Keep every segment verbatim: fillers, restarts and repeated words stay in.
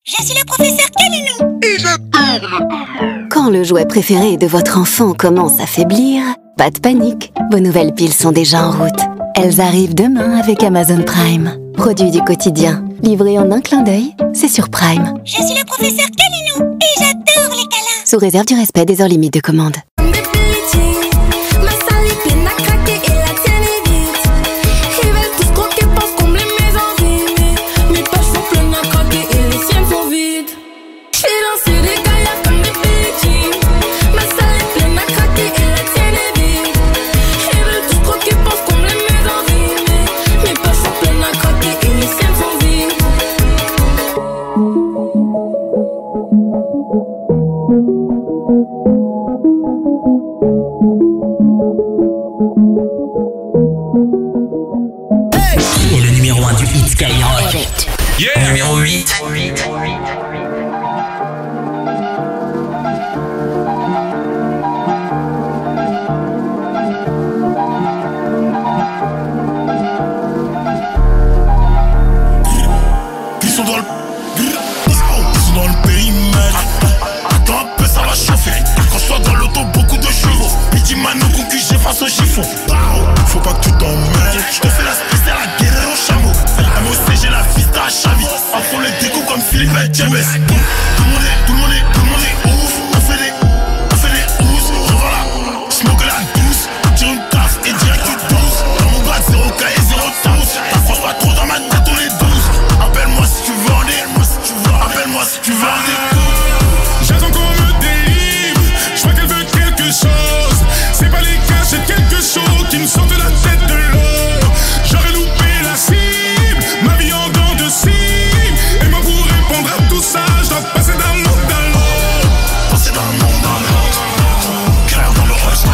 Je suis le professeur Kalilou. Et je... Quand le jouet préféré de votre enfant commence à faiblir, pas de panique, vos nouvelles piles sont déjà en route. Elles arrivent demain avec Amazon Prime. Produit du quotidien, livré en un clin d'œil, c'est sur Prime. Je suis le professeur Kalilou et j'adore les câlins. Sous réserve du respect des heures limites de commande. Qui est le numéro un du hit Skyrock? Yeah. Numéro huit. Ils sont dans le... Ils sont dans le périmètre. Attends un peu, ça va chauffer. Quand je sois dans l'auto, beaucoup de chevaux. Pidi Mano, concu, j'ai face au chiffon. Faut pas que tu t'emmêles. Je te fais la spéciale à guérir au chameau. M O C, j'ai la fista à Chavi. Après les découps comme Philippe et James. Tout le monde est, tout le monde est, tout le monde est ouf. On fait des, on fait des housses. Revoilà, smoke la douce. Tire une taf et direct tu douze. Dans mon bras, zéro K et zéro touche. T'approches pas trop dans ma tête, on est douze. Appelle-moi si tu veux en dire. Appelle-moi si tu veux en dire. J'attends qu'on me délivre. Je vois qu'elle veut quelque chose. C'est pas les cas, c'est quelque chose qui me sort de la tête de l'eau. J'aurais loupé la cible, ma vie en dents de cible. Et moi pour répondre à tout ça, je dois passer d'un monde à l'autre. Passer d'un monde à l'autre. Clair dans le reste.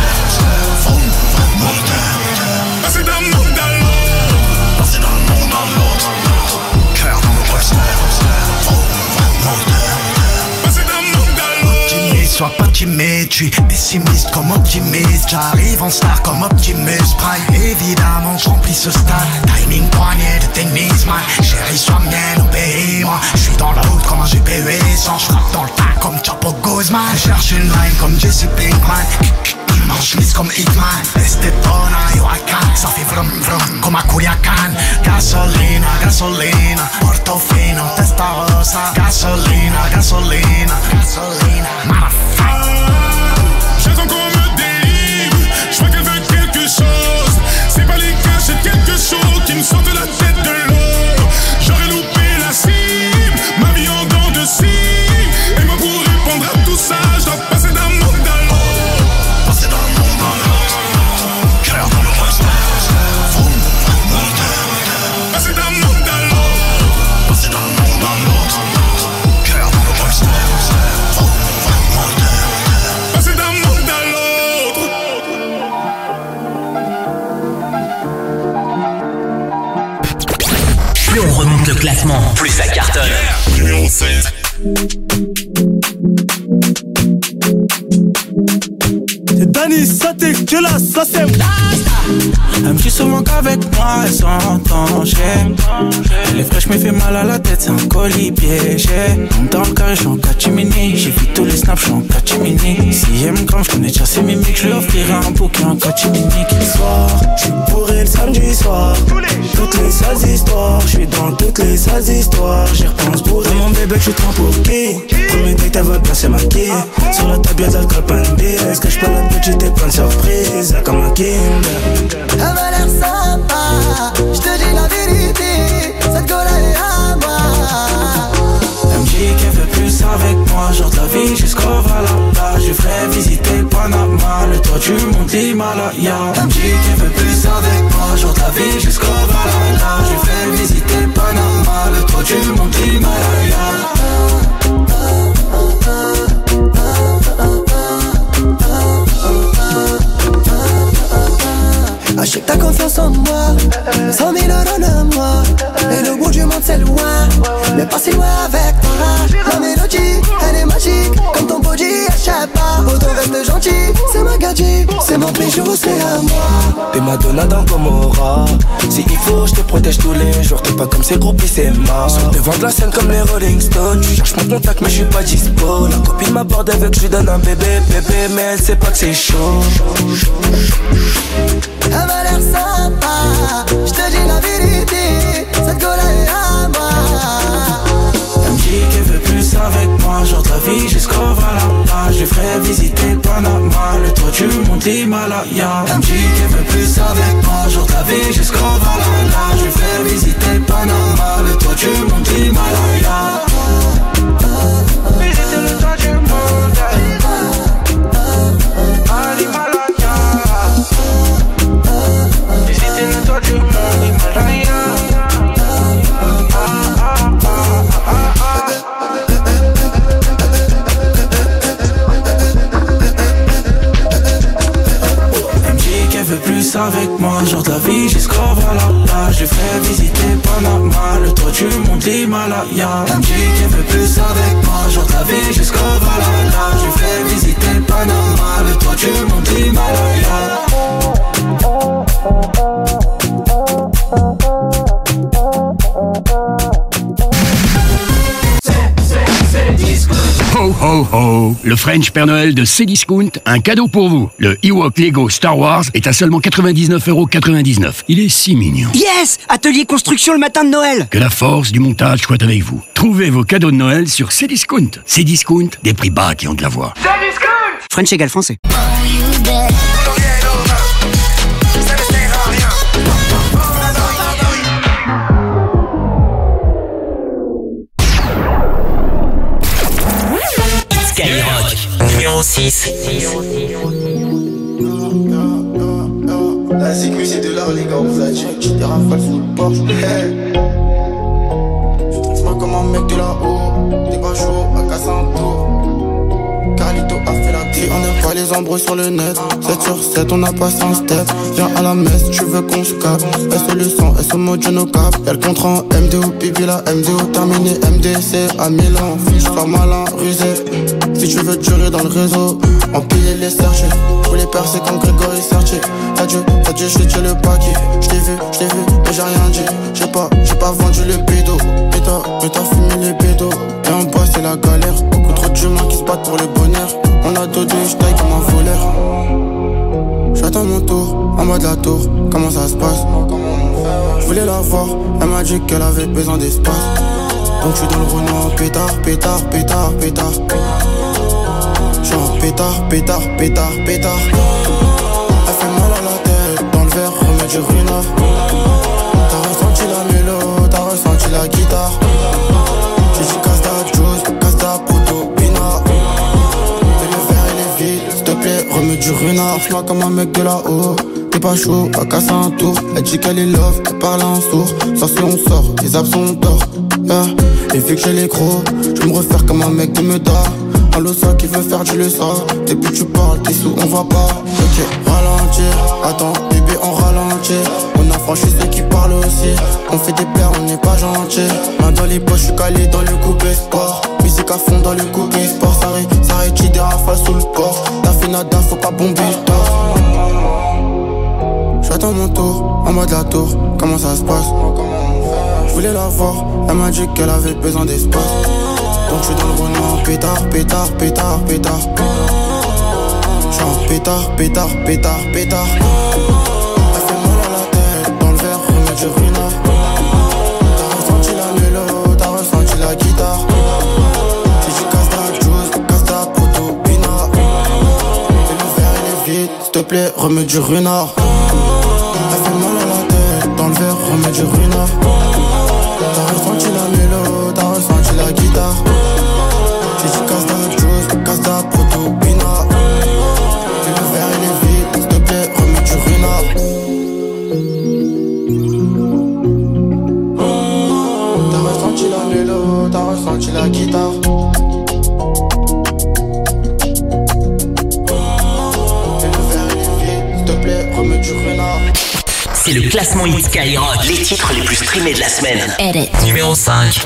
Passer d'un monde à l'autre. Passer d'un monde à l'autre. Clair dans le reste. Passer d'un monde à l'autre. Optimiste, sois pas timide, je suis pessimiste comme optimiste. J'arrive en star comme Optimus Prime. Évidemment, j'remplis ce stade. Timing poignet de tennis, man. Chérie, sois mienne, obéis-moi. J'suis dans la route comme un G P huit cents. J'frappe dans le tas comme Chapo Guzman. Cherche une line comme Jesse Pinkman. Mange lisse comme Hitman. Estepona, Yoacan. Ça fait vrum vrum comme à Culiacan. Gasolina, gasolina. Portofino, Testarossa. Gasolina, gasolina, gasolina. Motherfucker. J'attends qu'on me délivre. Je vois qu'elle veut quelque chose. C'est pas les cas, c'est quelque chose qui me sort de la tête de l'eau. J'aurais loupé la cible, ma vie en dents de cible. Et moi pour répondre à tout ça, je dois passer d'un monde à l'autre. Passer d'un monde à l'autre. Clair dans le reste. Passer d'un monde à l'autre. Passer d'un monde à l'autre. Clair dans le reste. Passer d'un monde à l'autre. Plus on remonte le classement, plus ça cartonne. Numéro sept. C'est Dani, ça t'es que là, ça c'est elle me dit souvent qu'avec moi elle s'entend. Elle est fraîche mais fait mal à la tête, c'est un colis piégé. Monte dans le carré, j'suis en catimini. J'ai vu tous les snaps, j'suis en catimini. Si elle me crame, j'connais déjà ses mimiques. J'lui offrirai un bouquet en catimini. Quel soir, j'suis bourré le samedi soir. Toutes les sales histoires, j'suis dans toutes les sales histoires. J'y repense bourré, mon bébé j'suis trop pour qui. Premier date elle va placer ma quille. Sur la table y'a d'alcool, pas une bille. Est-ce que j'peux la bitch, j'étais plein de surprises. Comme un Kinder. Elle m'a l'air sympa, je te dis la vérité, cette gueule elle est à moi. Elle me dit qu'elle veut plus avec moi, genre de la vie jusqu'au Valhalla. Je ferai visiter Panama, le toit du monde Himalaya. Elle me dit qu'elle veut plus avec moi, genre de la vie jusqu'au Valhalla. Je ferai visiter Panama, le toit du monde Himalaya. Achète ta confiance en moi, cent mille euros de moi. Et le bout du monde c'est loin, mais pas si loin avec toi. La mélodie, elle est magique, comme ton body, elle chape pas. Autant reste gentil, c'est ma gadget. dit, c'est mon bijou, c'est à moi. T'es Madonna dans Gomorrah. Si il faut, je te protège tous les jours. T'es pas comme ces groupies, c'est mort. Sur le devant de la scène comme les Rolling Stones. Tu cherches mon contact, mais je suis pas dispo. La copine m'aborde avec, je lui donne un bébé, bébé, mais elle sait pas que c'est chaud. Elle m'a l'air sympa, je te dis la vérité, cette go-là est à moi. Elle me dit qu'elle veut plus avec moi, genre de la vie jusqu'au Valhalla. Je lui ferai visiter Panama, le toit du monde Himalaya. Elle me dit qu'elle veut plus avec moi, genre de la vie jusqu'au Valhalla. Je lui ferai visiter Panama, le toit du monde Himalaya. Visiter le toit du monde à l'Himalaya. Visiter le toit du monde Himalaya. Veut plus avec moi, genre de la vie jusqu'au Valhalla. Je lui ferai visiter Panama, le toit du monde Himalaya. Elle me dit qu'elle veut plus avec moi, genre de la vie jusqu'au Valhalla. Je lui ferai visiter Panama, le toit du monde Himalaya. Ho ho ho! Le French Père Noël de Cdiscount, un cadeau pour vous. Le Ewok Lego Star Wars est à seulement quatre-vingt-dix-neuf euros quatre-vingt-dix-neuf. Il est si mignon. Yes! Atelier construction le matin de Noël. Que la force du montage soit avec vous. Trouvez vos cadeaux de Noël sur Cdiscount. Cdiscount, des prix bas qui ont de la voix. Cdiscount! French égale français. numéro six. La sécu c'est de l'art les gars, on vous a dit tu des rafales full Porsche. Hey. Je moi comme un mec de là-haut, des pas chaud à casser un tour. Carlito a fait la clé, on n'aime pas les embrouilles sur le net. sept sur sept, on a passé un step. Viens à la messe, tu veux qu'on se capte. S O le sang, S O mode no cap. Y'a le contrat en M D O, pipi la M D O terminé. M D C à Milan, fiche pas malin, rusé. Si tu veux durer dans le réseau, empiler les chercher. Pour les percer comme Grégory Sertier. T'as Dieu, t'as Dieu, j'ai tué le paquet. J't'ai vu, j't'ai vu, mais j'ai rien dit. J'ai pas, j'ai pas vendu le bédo. Mais t'as, mais t'as fumé les bédos. Et en bas c'est la galère. Beaucoup trop d'humains qui se battent pour le bonheur. On a deux deux, j'taille comme un voleur. J'attends mon tour, en bas de la tour. Comment ça se passe? Je voulais la voir, elle m'a dit qu'elle avait besoin d'espace. Donc j'suis dans le Renault, pétard, pétard, pétard, pétard. J'suis en pétard, pétard, pétard, pétard. Elle fait mal à la tête, dans le verre, remets du ruinard. T'as ressenti la mélo, t'as ressenti la guitare. J'ai dit casse ta juice, casse ta proto, pinard. Et le verre il est vide, s'il te plaît, remets du ruinard. J'm'en comme un mec de là-haut. T'es pas chaud, à casser un tour. Elle dit qu'elle est love, elle parle en sourd. Sans si on sort, les absents d'or. Yeah. Et vu que j'ai les gros, je me refaire comme un mec de Meda. Un losa qui veut faire du leçon. Depuis tu parles, t'es sous, on va pas. Ok, ralentir, attends, bébé on ralentit. On a franchi ceux qui parlent aussi. On fait des plaies, on n'est pas gentil. Main dans les poches, je suis calé dans le coupé sport. Musique à fond dans le coupé sport. Ça arrête, des rafales sous le port. T'as fait nada, faut pas bomber le tort. J'attends mon tour, en bas de la tour. Comment ça se passe? Je voulais la voir, elle m'a dit qu'elle avait besoin d'espace. Donc j'suis dans le Renault, pétard, pétard, pétard, pétard. J'suis en pétard, pétard, pétard, pétard. Elle fait mal à la tête, dans le verre, remets du ruinard. T'as ressenti la mélo, t'as ressenti la guitare. J'ai dit casse ta juice, casse ta proto, pinard. Et le verre il est vide, s'il te plaît, remets du ruinard. Elle fait mal à la tête, dans le verre, remets du ruinard. T'as ressenti la mélo, t'as ressenti la guitare. J'ai dit casse ta juice, casse ta proto, pinard. Et le verre il est vide, s'il te plaît, remets du ruinard. T'as ressenti la mélo, t'as ressenti la guitare. Et le verre il est vide, s'il te plaît, remets du ruinard. C'est le classement Hit Skyrock. Les titres les plus streamés de la semaine. Edit. Numéro cinq.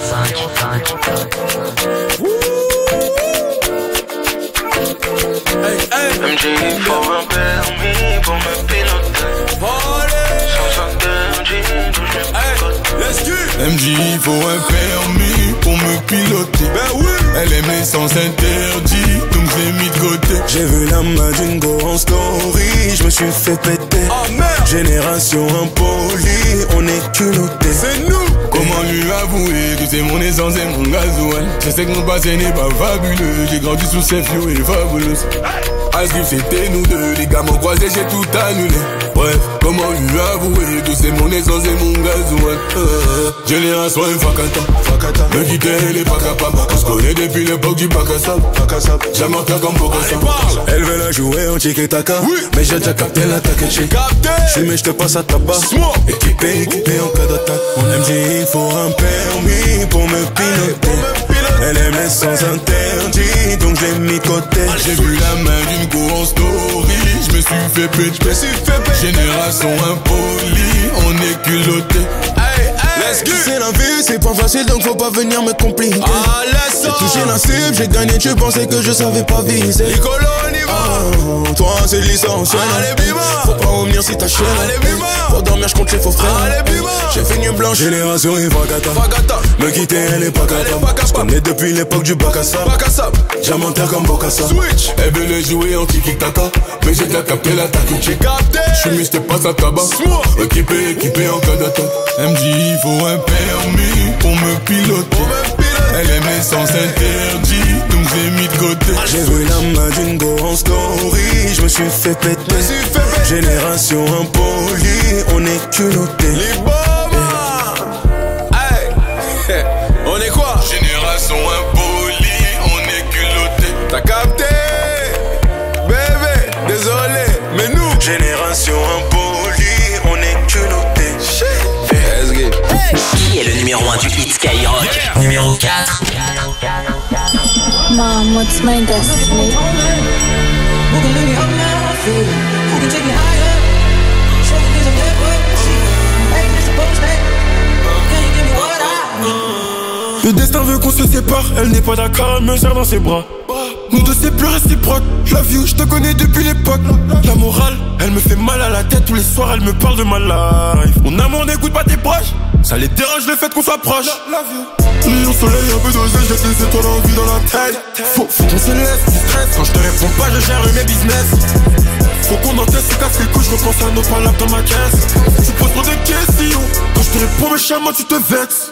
Hey, hey. M J, il faut un permis pour me piloter. Sans interdit, d'où je me M J, il faut un permis pour me piloter. Ben oui. Elle aimait sans interdit, donc je l'ai mis de côté. J'ai vu la Madine go en story, je me suis fait péter. Oh merde. Génération impolie, on est culotté. C'est nous. Comment lui avouer que c'est mon essence et mon gasoil. Je sais que mon passé n'est pas fabuleux. J'ai grandi sous ces fio et fabulous. À ce que c'était nous deux, les gars m'ont croisé, j'ai tout annulé. Bref, comment lui avouer que c'est mon essence et mon gasoil. euh, Génération Fakata, me quitter elle est pas capable. On se connaît depuis l'époque du bac à sable. Jamais en comme Bokassa. Elle veut la jouer en tiki-taka, oui. Mais j'ai déjà capté l'attaque. J'ai capté. Je mais je te passe à tabac. Équipé, équipé en cas d'attaque. Mon M J, il faut un permis pour me piloter. Elle aimait sans interdit, donc je l'ai mis de côté. J'ai vu la main d'une go en story, je me suis fait péter. Génération impolie, on est culotté. C'est la vie, c'est pas facile, donc faut pas venir me compliquer. Ah, j'ai touché la cible, j'ai gagné, tu pensais que je savais pas viser. Nicolo, on y va. Oh, toi c'est licencié. Faut pas revenir si t'as chier. Pour dormir, je compte les faux frères. J'ai fait nuit blanche. Génération et Fakata. Me quitter, elle est pas capable. Je connais depuis l'époque du bac à sable. Jamais en terre comme Bokassa. Elle veut le jouer en tiki-taka, mais j'ai déjà capté l'attaque. J'ai capté. Je suis mis, j'étais pas à tabac. Équipé, équipé en cas d'attaque. M J, il faut un permis pour me piloter. Elle aimait sans interdit, donc j'ai mis de côté. J'ai vu la Madine go en story, je me suis fait péter. Génération impolie, on est culotté. Les bombes. Hey. On est quoi? Génération impolie, on est culotté. T'as capté? Bébé, désolé, mais nous. Génération impolie, on est culotté. Qui est le numéro un du hit Skyrock? Yeah. Numéro quatre. Mom, what's my destiny? Who can lift me up now? I feel it. Who can take me higher? Show me things I'm never seen. Hey, Mister Postman, can you give me what I need? Le destin veut qu'on se sépare, elle n'est pas d'accord, elle me serre dans ses bras. Nous deux c'est plus réciproque, je love you, je te connais depuis l'époque. La morale, elle me fait mal à la tête, tous les soirs elle me parle de ma life. Mon amour n'écoute pas tes proches, ça les dérange le fait qu'on soit proche. Rayon soleil, un peu d'oseille, j'ai des étoiles en vie dans la tête. Faut, faut qu'on se laisse du stress, quand je te réponds pas je gère mes business. Faut qu'on encaisse, se casse les couilles, je repense à nos palabres dans ma caisse. Tu poses trop de questions, quand je te réponds méchamment tu te vexes.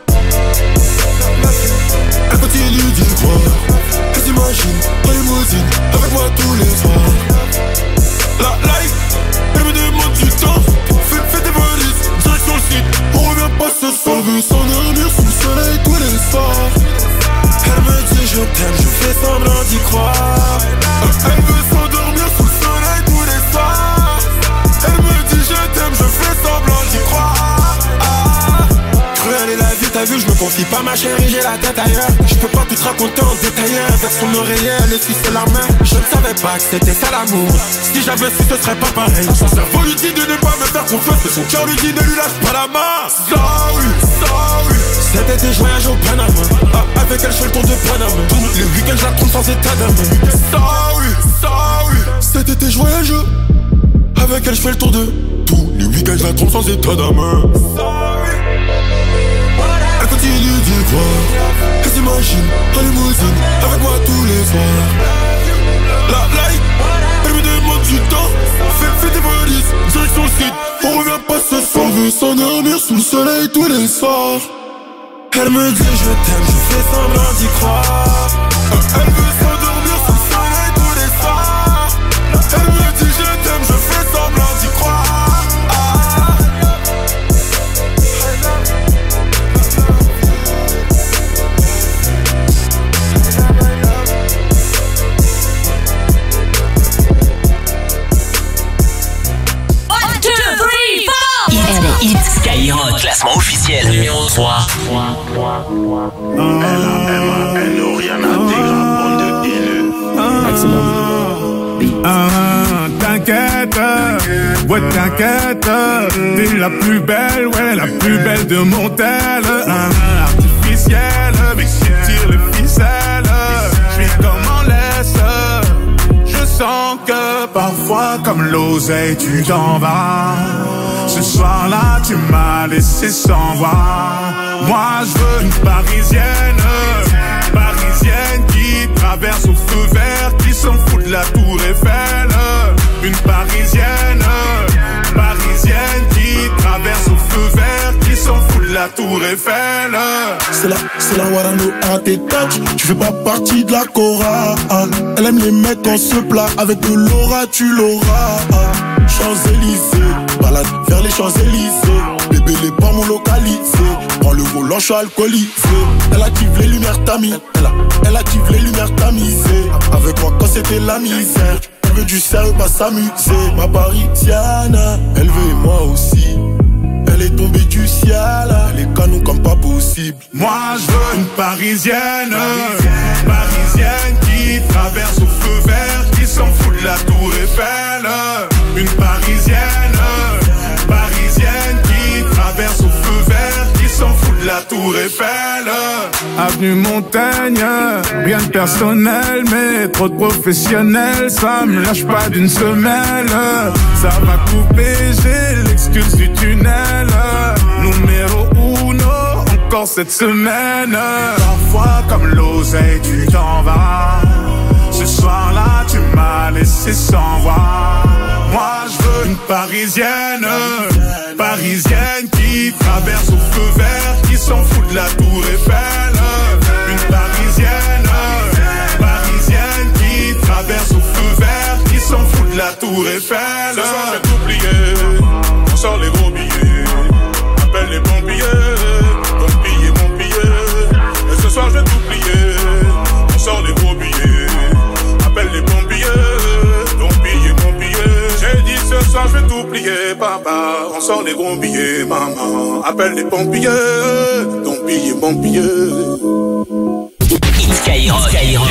Elle continue d'y croire, elle s'imagine en limousine avec moi tous les soirs. La life, elle me demande du temps. Fais, fais tes valises, direction le site. On revient pas ce soir, on veut s'endormir sous le soleil tous les soirs. Elle me dit je t'aime, je fais semblant d'y croire. Elle veut s'endormir sous le soleil tous les soirs. Elle me dit je t'aime, je fais semblant d'y croire. Ah. Cruelle est la vie, t'as vu, je me confie pas ma chérie, j'ai la tête ailleurs. Je peux pas tout te raconter en détail. Avec son oreiller, elle essuie ses larmes. Je ne savais pas que c'était ça l'amour. Si j'avais su, ce serait pas pareil. Son cerveau lui dit de ne pas me faire confiance, mais son cœur lui dit ne lui lâche pas la main. Sorry, sorry. Cet été, je voyage au Panama. Ah, avec elle, je fais le tour de Panama. Le week-end, je la trompe sans état d'âme. Sorry, sorry. Cet été, je voyage. Avec elle, je fais le tour de tous les week-ends, je la trompe sans état d'âme. Sorry. Elle continue d'y croire, elle s'imagine en limousine avec moi tous les soirs. La life, elle me demande du temps. Fais, fais tes valises, direction le site. On revient pas ce soir, on veut s'endormir sous le soleil tous les soirs. Elle me dit je t'aime, je fais semblant d'y croire. Elle veut s'endormir sous le soleil tous les soirs. Elle me dit je t'aime, je fais semblant d'y croire. Hit Skyrock, classement officiel numéro trois. Elle a elle rien à dire, bande de haineux. Ah, t'inquiète, ouais t'inquiète, t'es la plus belle, ouais la plus belle de mon tel. Ah, artificielle, mais je tire les ficelles, je suis comme en laisse, je sens que comme l'oseille, tu t'en vas. Ce soir-là, tu m'as laissé sans voix. Moi, je veux une parisienne, parisienne qui traverse au feu vert, qui s'en fout de la tour Eiffel. Une parisienne, parisienne qui traverse au feu vert, qui s'en fout de la tour Eiffel. C'est la, c'est la Warano à tes touch. Tu fais pas partie de la chorale. Elle aime les mecs en se plat. Avec de l'aura, tu l'auras. Champs-Élysées, balade vers les Champs-Élysées. Bébé, les pas m'ont localisé. Prends le volant, je suis alcoolisé. Elle active les lumières tamisées. Elle, a, elle active les lumières tamisées. Avec moi quand c'était la misère. Elle veut du sérieux, pas s'amuser. Ma parisienne, elle veut et moi aussi. Elle est tombée du ciel, elle est canon comme pas possible. Moi je veux une parisienne, parisienne, parisienne qui traverse au feu vert, qui s'en fout de la tour Eiffel. Une parisienne, parisienne qui traverse au feu vert, qui s'en fout de la tour Eiffel. Avenue Montaigne, rien de personnel, mais trop de professionnels, ça me lâche pas d'une semelle. Ça va couper, j'ai l'excuse du tunnel. Numéro uno, encore cette semaine. Parfois comme l'oseille, tu t'en vas. Ce soir-là, tu m'as laissé sans voix. Moi, je veux une parisienne, parisienne qui traverse au feu vert, qui s'en fout de la tour Eiffel. Une parisienne, parisienne qui traverse au feu vert, qui s'en fout de la tour Eiffel. Ce soir, je vais t'oublier, on sort les gros billets. Appelle les pompiers, ton billet, mon billet. Et ce soir, je vais t'oublier, on sort les gros billets. Appelle les pompiers, ton billet, mon billet. J'ai dit ce soir je vais t'oublier, papa. On sort les gros billets, maman. Appelle les pompiers, ton billet, mon billet. Skyrock, Skyrock.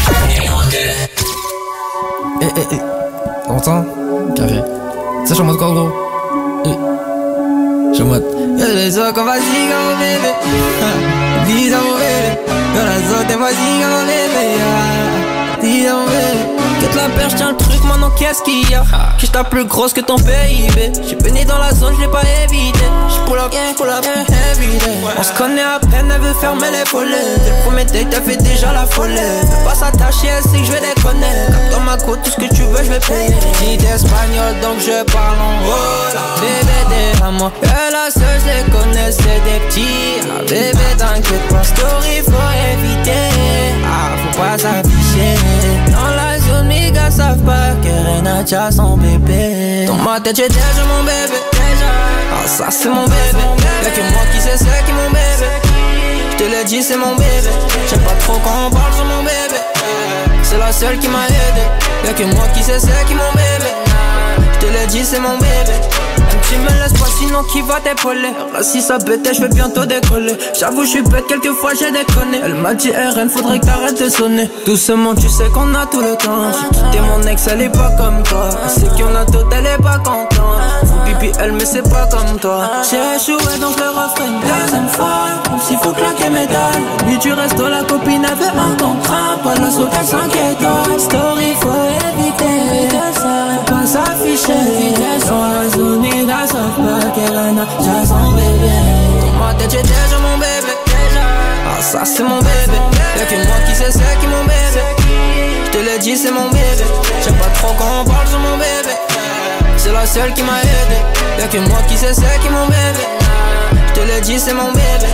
Eh eh eh, t'entends? Carré. Ça je suis en mode quoi gros? Eh. Je suis en mode y'a les autres qu'on va ziga mon bébé. Dis à mon bébé. Y'a les autres qu'on va ziga mon bébé. Dis à mon bébé. Quitte la perche, tiens le truc, maintenant qu'est-ce qu'il y a? Que je tape plus grosse que ton P I B. J'suis baigné dans la zone, j'l'ai pas évité. J'pull up, j'pull up, every day. On se connaît à peine, elle veut fermer les volets. Dès le premier date, elle fait déjà la folie. Fais pas s'attacher, elle sait que j'vais déconner. Comme dans ma côte, tout ce que tu veux, j'vais payer. J'ai d'espagnol, donc je parle en hola. Bébé, derrière que la seule, j'les connais, c'est des petits. Ah, bébé, t'inquiète pas, story, faut éviter. Ah, faut pas s'afficher. Dans la zone, mes gars savent pas que Renacha son bébé. Dans ma tête j'ai déjà mon bébé. Ah ça c'est mon bébé. Y'a que moi qui sais c'est qui mon bébé. J'te l'ai dit c'est mon bébé. J'aime pas trop quand on parle sur mon bébé. C'est la seule qui m'a aidé. Y'a que moi qui sais c'est qui mon bébé. J'te l'ai dit c'est mon bébé. Même tu me laisses pas sinon qui va t'épauler. Si ça pète je vais bientôt décoller. J'avoue je suis bête quelquefois j'ai déconné. Elle m'a dit R N faudrait que t'arrêtes de sonner. Doucement tu sais qu'on a tout le temps. J'ai quitté mon ex elle est pas comme toi. Elle sait qu'on a tout elle est pas contente. Faut pipi elle mais c'est pas comme toi. J'ai échoué donc le refrain une deuxième fois. Comme s'il faut claquer mes dalles. Lui tu restes la copine avait un contrat. Pas la saute à cinq étoiles. Story faut éviter. Faut pas s'afficher. Dans la zone les gars savent pas qu'elle a déjà son bébé. Dans ma tête j'ai déjà mon bébé. Ah ça c'est mon bébé. Y'a que moi qui sais c'est qui mon bébé. J'te l'ai dit c'est mon bébé. J'aime pas trop quand on parle sur mon bébé. C'est la seule qui m'a aidé. Y'a que moi qui sais c'est qui mon bébé. J'te l'ai dit c'est mon bébé.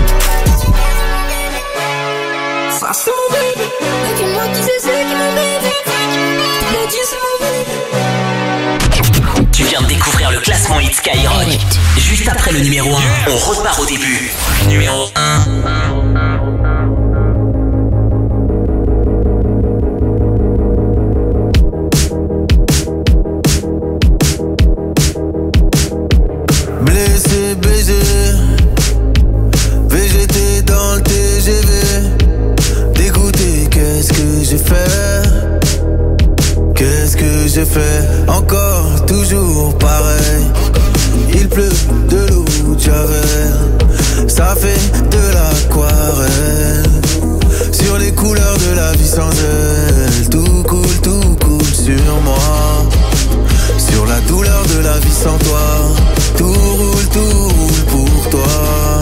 Ça c'est mon bébé. Y'a que moi qui sais c'est qui mon bébé. J'te l'ai dit c'est mon bébé. Tu viens de découvrir le classement Hit Skyrock. Juste après le numéro un, on repart au début. Numéro un. Blessé, baisé, V G T dans le T G V. Dégoûté, qu'est-ce que j'ai fait? Qu'est-ce que j'ai fait? Encore, toujours pareil. Il pleut de l'eau de Javel. Ça fait de l'aquarelle. Sur les couleurs de la vie sans elle. Tout coule, tout coule sur moi. couleurs de la vie sans toi. Tout roule, tout roule pour toi.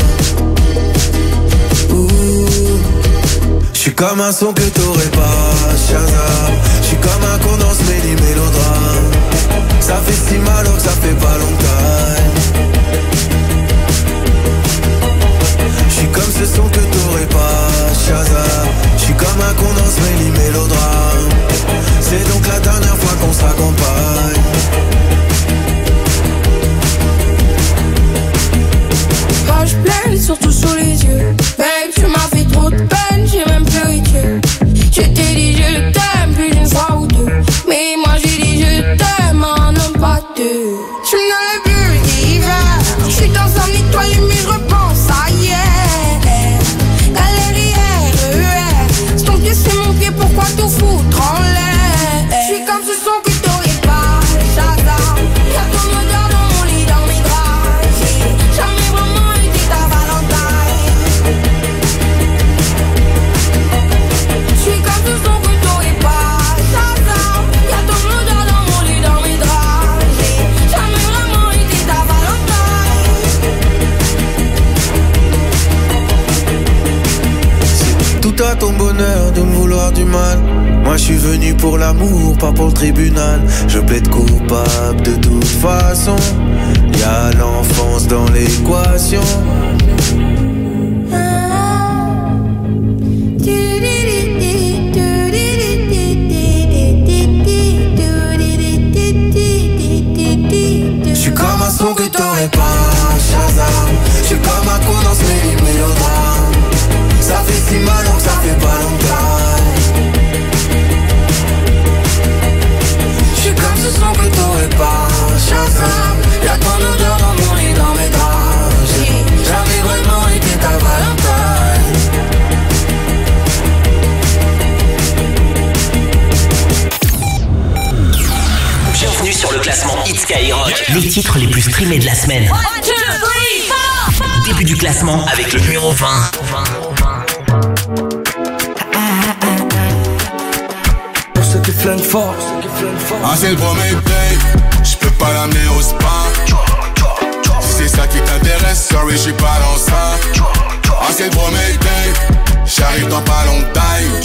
J'suis comme un son que t'aurais pas, Shazam. J'suis comme un condense mêlé mélodrame. Ça fait si mal alors que ça fait pas longtemps. J'suis comme ce son que t'aurais pas, Shazam. J'suis comme un condense mêlé mélodrame. C'est donc la dernière fois qu'on s'accompagne. Page pleine, surtout sous les yeux. Babe, tu m'as fait trop de peine, j'ai même pleuré. Je t'ai dit je t'aime plus d'une fois ou deux. Mais moi j'ai dit je t'aime, un homme pas deux. Je me n'allais plus d'hiver. Je suis dans un étoile mais je repense à hier. Galérière, E R. C'est ton pied, c'est mon pied, pourquoi tout foutre en l'air? Je suis comme ce son que t'aurais pas, Shazam. Y'a ton odeur dans mon lit, dans mes draps. J'ai jamais vraiment été ta Valentine. Je suis comme ce son que t'aurais pas, Shazam. Y'a ton odeur dans mon lit, dans mes draps. J'ai jamais vraiment été ta Valentine. Tout à ton bonheur de me vouloir du mal. Moi je suis venu pour l'amour, pas pour le tribunal. Je plaide coupable de toute façon. Y'a l'enfance dans l'équation. J'suis comme un son que t'aurais pas, Shazam. J'suis comme un condense mêlé mélodrame. Ça fait si mal donc ça fait pas longtemps. J'suis comme ce son que t'aurais pas, Shazam. Y'a ton odeur dans mon lit, dans mes draps. J'ai jamais vraiment été ta Valentine. Bienvenue sur le classement Hit Skyrock. Les titres les plus streamés de la semaine. One, two, three, four. Début du classement avec le numéro vingt. Pour ceux qui flânent fort. Ah c'est le premier date, j'peux pas l'amener au spa. Si c'est ça qui t'intéresse, sorry j'suis pas dans ça. Ah c'est le premier date, j'arrive dans pas longtemps.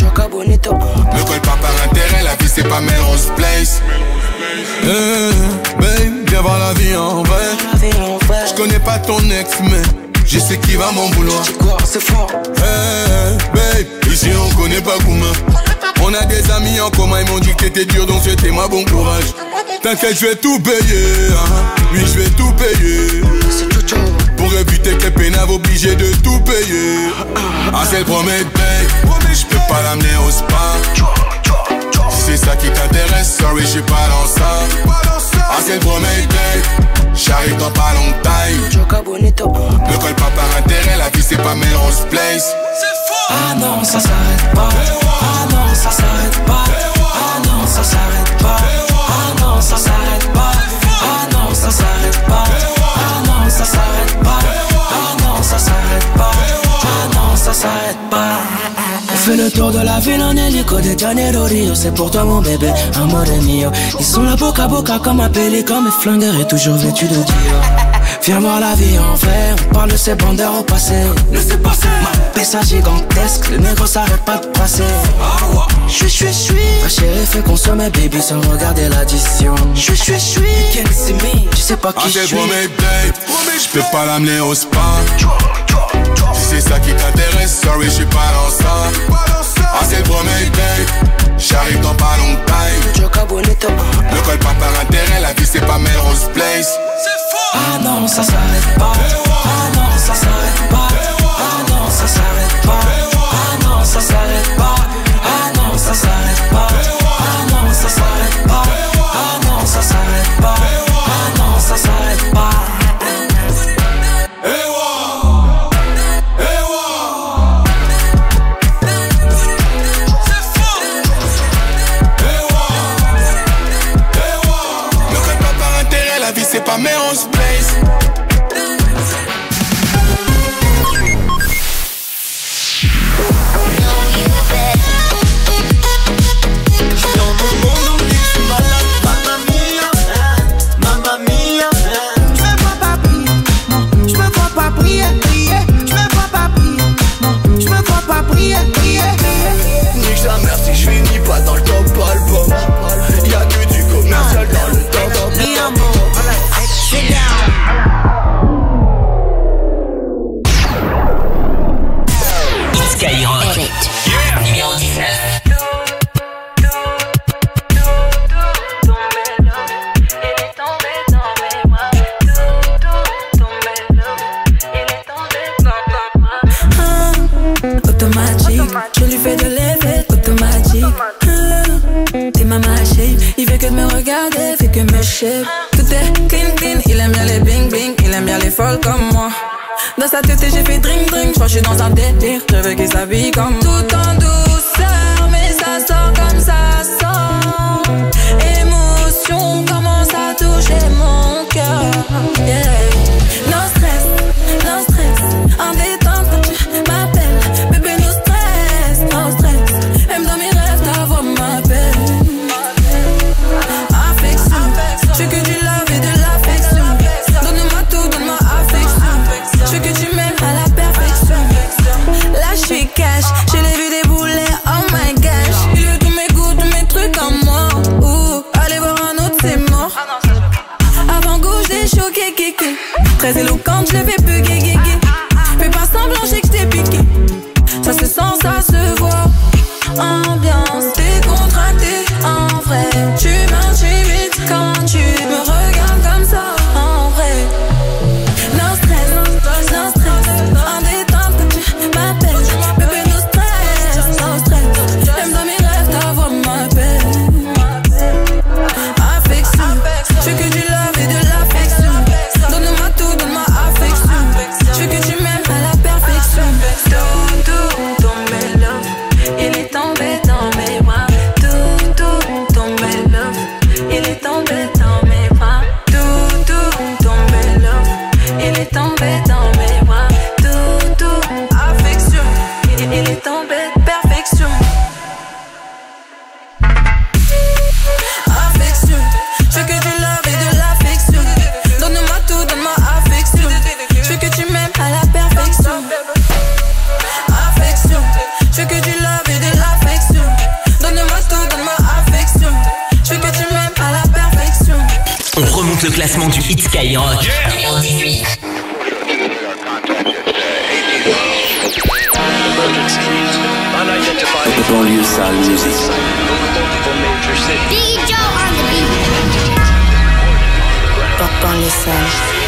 Ne colle pas par intérêt, la vie c'est pas Melrose Place. Hey, babe, viens voir la vie en vrai. J'connais pas ton ex mais je sais qui va m'en vouloir. C'est fort. Hey, babe, ici on connaît pas Gouma. On a des amis en commun, ils m'ont dit que t'étais dur, donc c'était moi bon courage. T'inquiète, je vais tout payer, hein. Oui, je vais tout payer. Pour éviter que pénave obligé de tout payer. Ah, c'est le premier date, je peux pas l'amener au spa. Si c'est ça qui t'intéresse, sorry, je suis pas dans ça. Ah, c'est le premier date, j'arrive dans pas longtemps. Ne colle pas par intérêt, la vie c'est pas Melrose Place. Ah non, ça s'arrête pas. Ah non, ça s'arrête pas. Ah non, ça s'arrête pas. Ah non, ça s'arrête pas. Ah non, ça s'arrête pas. Ah non, ça s'arrête pas. Ah non, ça s'arrête pas. Ah non, ça s'arrête pas. On fait le tour de la ville en hélico de Janeiro Rio. C'est pour toi mon bébé, amore mio. Ils sont là boca à boca comme un pélican. Mes flingueurs est toujours vêtu de Dior. Viens voir la vie en vrai, on parle de ces bandeurs au passé. Laissez passer. Ma pessa gigantesque, le négro s'arrête pas de passer. J'suis, j'suis, j'suis. Ma chérie fait consommer baby sans regarder l'addition. J'suis, j'suis, j'suis. Can't see me, tu sais pas qui j'suis. Ah c'est premier date, j'peux pas l'amener au spa. Si c'est ça qui t'intéresse, sorry j'suis pas dans ça. Ah c'est le premier date, j'arrive dans pas longtemps. Ne colle pas par intérêt, la vie c'est pas Melrose Place. Ah non, ça s'arrête pas. Ah non, ça s'arrête pas. Ah non, ça s'arrête pas. Ah non, ça s'arrête pas. Ah non, ça s'arrête pas. Ah non, ça s'arrête pas. Ah non, ça s'arrête pas. Ah non, ça s'arrête pas. T'es ma shape, il fait que de me regarder, fait que me shape. Tout est clean clean, il aime bien les bing bing, il aime bien les folles comme moi. Dans sa tête j'ai fait drink drink, j'crois que j'suis dans un délire, je veux qu'il s'habille comme tout en douceur, mais ça sort comme ça sort. Émotion commence à toucher mon cœur. Yeah. No stress, no stress, en détente quand tu m'appelles, bébé no stress, no stress. Même dans mes rêves ta voix m'appelle. Affection, je veux que du love et de l'affection. Donne-moi tout, donne-moi affection. Je veux que tu m'aimes à la perfection. Là je suis cash, je l'ai vu débouler, oh my gosh. Il veut tous mes goûts, tous mes trucs en moi. Ouh, allez voir un autre c'est mort. Avant gauche j'ai choqué, kéké. Très éloquente, je l'ai fait plus gay, gay, gay. Fais pas semblant, j'ai que je t'ai piqué. Ça se sent, ça se voit. Ambiance décontractée, en vrai. Tu m'intimides quand tu me regardes comme ça, en vrai. No stress, no stress, en détente quand tu m'appelles. Bébé, no stress, no stress. Même dans mes rêves, ta voix m'appelle. Affection, je veux que du love et de l'affection. Donne-moi tout, donne-moi affection. Je veux que tu m'aimes à la perfection. Tout, tout, tombé love, il est tombé dans mes bras. Tout, tout, tombé love, il est tombé dans mes bras. Tout, tout, tombé love, il est tombé dans mes bras. Tout, tout, affection, il, il est tombé perfection. Affection, je veux que du love et de l'affection. Donne-moi tout, donne-moi affection. Je veux que tu m'aimes à la perfection. Affection, je veux que du love et de l'affection. Donne-moi tout, donne-moi affection. Je veux que tu m'aimes à la perfection. On remonte le classement du hit Skyrock. Numéro dix-huit. The banlieue sale music. Biggie Joe on the beat. Banlieue sale.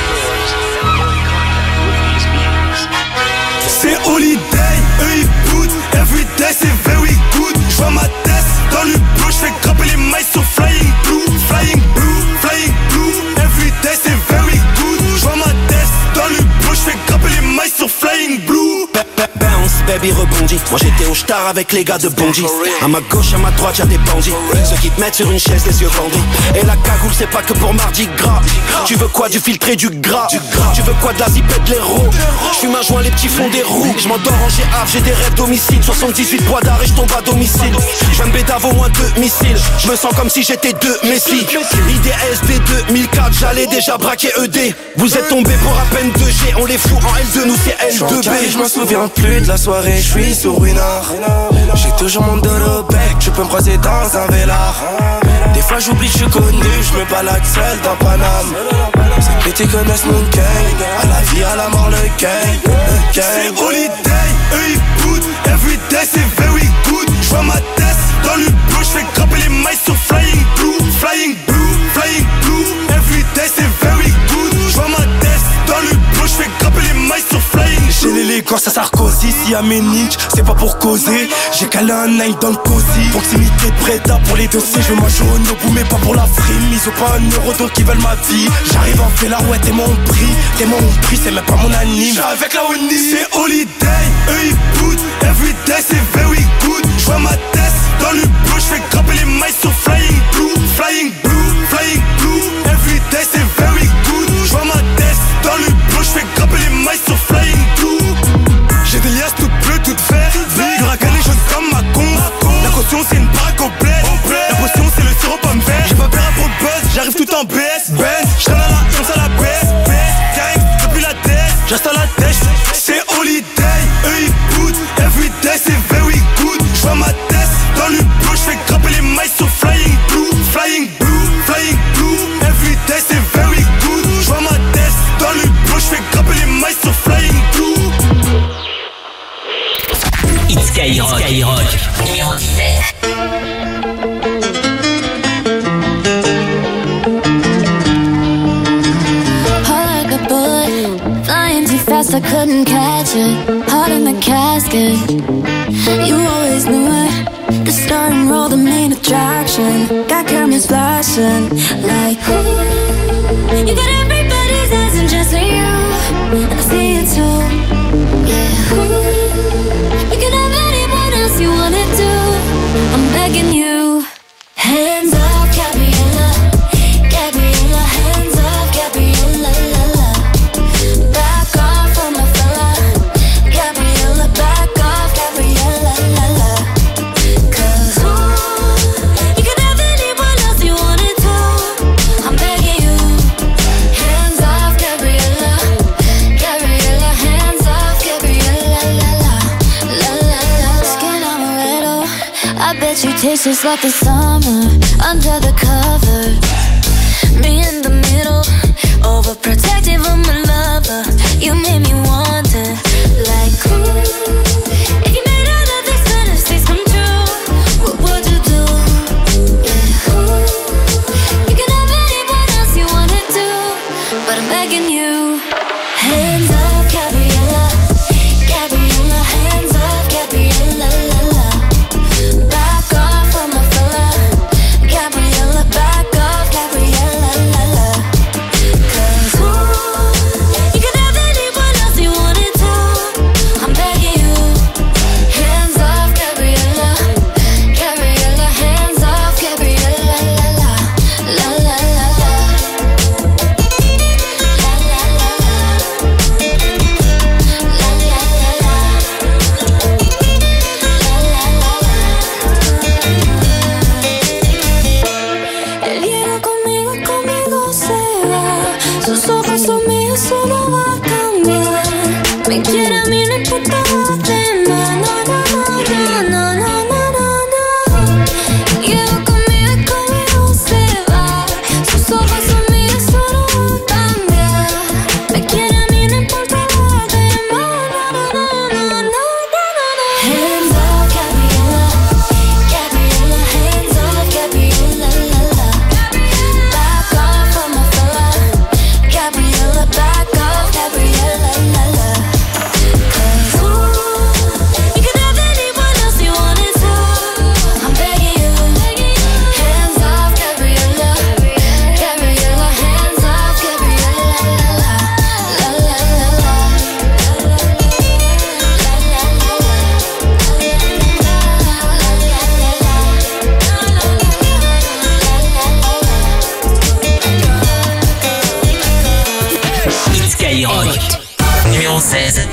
C'est holiday, eux ils boot. Everyday c'est very good. J'vois ma tête dans le blue. J'fais grimper les mailles sur flying blue. Flying blue, flying blue. Everyday c'est very good. J'vois ma tête dans le blue. J'fais grimper les mailles sur flying blue. Bounce, baby rebondit. Moi j'étais au star avec les gars de Bondy. À ma gauche, à ma droite, y'a des bandits. Ceux qui te mettent sur une chaise, les yeux bandits. Et la cagoule, c'est pas que pour Mardi Gras. Tu veux quoi, du filtré, du gras? Tu veux quoi, de la zipette, de l'héros? J'fume un joint, les petits font des roues. J'm'endors en G A, j'ai des rêves domicile. soixante-dix-huit poids d'arrêt, et j'tombe à domicile. J'aime bédave au moins deux missiles. J'me sens comme si j'étais deux Messi. I D S B deux mille quatre, j'allais déjà braquer E D. Vous êtes tombés pour à peine deux G. On les fout en L deux, nous c'est L deux B. Je me souviens plus de la soirée, je suis sur une heure. J'ai toujours mon dos au bec, tu peux me croiser dans un vélard. Des fois j'oublie que je suis connu, je me balade seul dans Paname. Ces petits connaissent mon gang, à la vie, à la mort le gang, le gang. C'est holiday, eux ils boot. Everyday c'est very good. J'vois ma tête dans le blue. J'fais grimper les mailles sur flying blue. Flying blue, flying blue. Everyday c'est very good. J'vois ma tête dans le blue. J'fais grimper les mailles sur flying blue. J'ai l'élégance à Sarkozy, si y'a mes ninjas, c'est pas pour causer. J'ai calé un nine dans le cosy. Proximité de Breda pour les dossiers, je veux manger au bout mais pas pour la frime. Ils ont pas un euro donc ils veulent ma vie. J'arrive en fait la ouais, t'es mon prix. T'es mon prix, c'est même pas mon anime. J'suis avec la Oni. C'est holiday, eux ils boot. Everyday c'est very good. J'vois ma tête dans le blue. J'fais grimper les mailles sur flying blue. Flying blue, flying blue. Everyday c'est very good. J'vois ma tête dans le blue. J'fais grimper les mailles sur flying blue. J'ai des liasses toutes bleues, toutes vertes. Y'aura qu'à les choses comme ma con. La caution c'est une baraque au bled. La potion c'est le sirop pomme vert. J'ai pas peur pour le buzz, j'arrive tout en B S. Benz, j'traîne à la once à la baisse. Gang, depuis la tête, j'reste à la tête. C'est holiday, eux ils boot. Everyday c'est very good. J'vois ma tête dans le blue. J'fais grimper les mailles sur flying blue. Flying blue, flying blue. Everyday c'est very good. J'vois ma tête dans le blue. J'fais grimper les mailles sur flying blue. It's Skyrock, Skyrock, numéro dix-sept. Heart like a bullet, flying too fast, I couldn't catch it. Heart in the casket, you always knew it. The starting roll is flashing like ooh. You got everybody's eyes and just you, and I see it too. Yeah, ooh. You can have anyone else you wanna do. I'm begging you. Hands up, Gabriella, Gabriella. Hands up, Gabriella, la la. Back off from my fella, Gabriella. Back off, Gabriella, la la. Cause ooh, you can have anyone else you wanna do. I'm begging you. Hands off, Gabriella, Gabriella. Hands off, Gabriella, la la, la la la. Skin on a little, I bet you taste just like the summer under the cover. Me in the middle, overprotective of my lover. You made me wonder, like ooh, if you made all of these fantasies come true, what would you do? Yeah, ooh, you can have anyone else you wanna do, but I'm begging you. Hands up, Gabriella, Gabriella. Hands up, Gabriella, la la. Back off from my fella, Gabriella. Back off, Gabriella, la la. Cause ooh, you can have anyone else you wanna do. I'm begging you. Hands off, Gabriella, Gabriella. Hands off, Gabriella, la la, la la la la. La la la la. La la la la. Él viene conmigo, conmigo se va. Sus ojos son míos, eso no va a cambiar. Me quiere a mí, no importa lo demás. No, no, no, no, no, no, no, no. Llega conmigo y conmigo se va. Sus ojos son míos, eso no va a cambiar. Me quiere a mí, no importa lo demás. No, no, no, no, no, no, no. Hands up, Gabriella, Gabriella. Hands up, Gabriella, la la. Back off from my fella, Gabriella. Back off, Gabriella, la la. Cause ooh, you can have anyone else you wanna do. I'm begging you. Hands off, Gabriella, Gabriella. Hands off, Gabriella, la la, la la la la. Hit Skyrock. Numéro seize.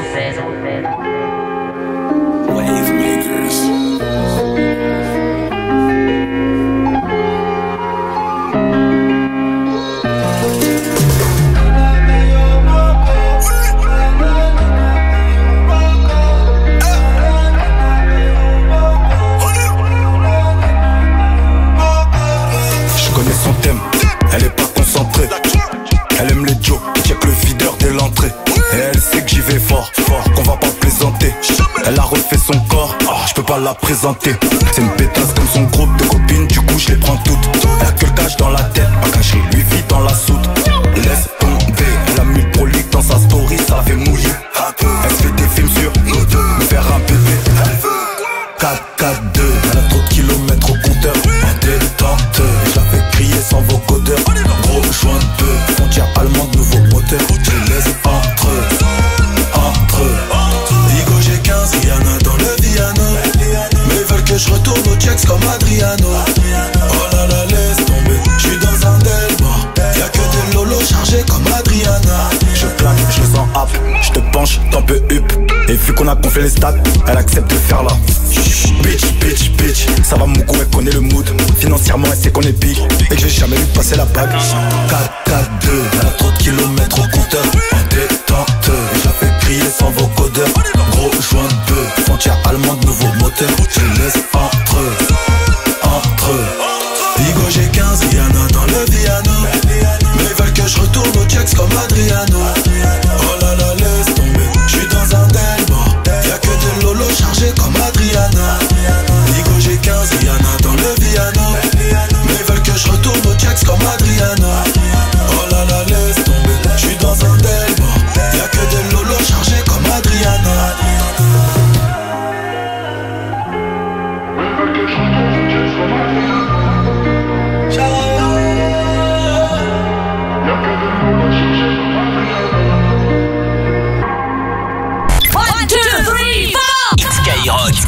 Je connais son thème, elle est pas concentrée. Elle aime les jokes, check le videur dès l'entrée. Et elle sait que j'y vais fort, fort, qu'on va pas plaisanter. Elle a refait son corps, oh, je peux pas la présenter. C'est une pétasse comme son groupe de copines, du coup je les prends toutes. Elle a que le cash dans la tête, pas caché, lui vit dans la soute. Laisse tomber, elle a mis le prolique dans sa story, ça fait mouiller. Elle se fait des films sur nous deux, me faire un bébé. quatre quatre deux, elle a trop de kilomètres au compteur. En détente, je la fais crier sans vocodeur. Gros joint de peu, frontière allemande, nouveau moteur. Je les laisse entre eux, entre eux. Ligo j'ai quinze, Rihanna dans le Viano. Mais ils veulent que je retourne au checks comme Adriano. Oh là là, laisse tomber, je suis dans un Delmore. Y'a que des lolos chargés comme Adriana. Je plaque, je le sens hap, je te penche, t'en peux up. Et vu qu'on a gonflé les stats, elle accepte de faire là. Bitch, bitch, bitch, ça va mon coup, elle connaît le mood. Financièrement, elle sait qu'on est big et que j'ai jamais vu passer la bague. quatre quatre deux, elle a trop de kilomètres au compteur. En détente, je la fais crier sans vocodeur. Gros joint de peu, frontière allemande, nouveau moteur. Je les laisse entre eux, entre eux. Ligo j'ai quinze, Rihanna dans le Viano. Mais ils veulent que je retourne au checks comme Adriano. Oh là là, laisse tomber, je suis dans un Delmore. Y'a que des lolos chargés comme Adriana. Ligo j'ai quinze, Rihanna dans le Viano. Mais ils veulent que je retourne au checks comme Adriano. Oh là là, laisse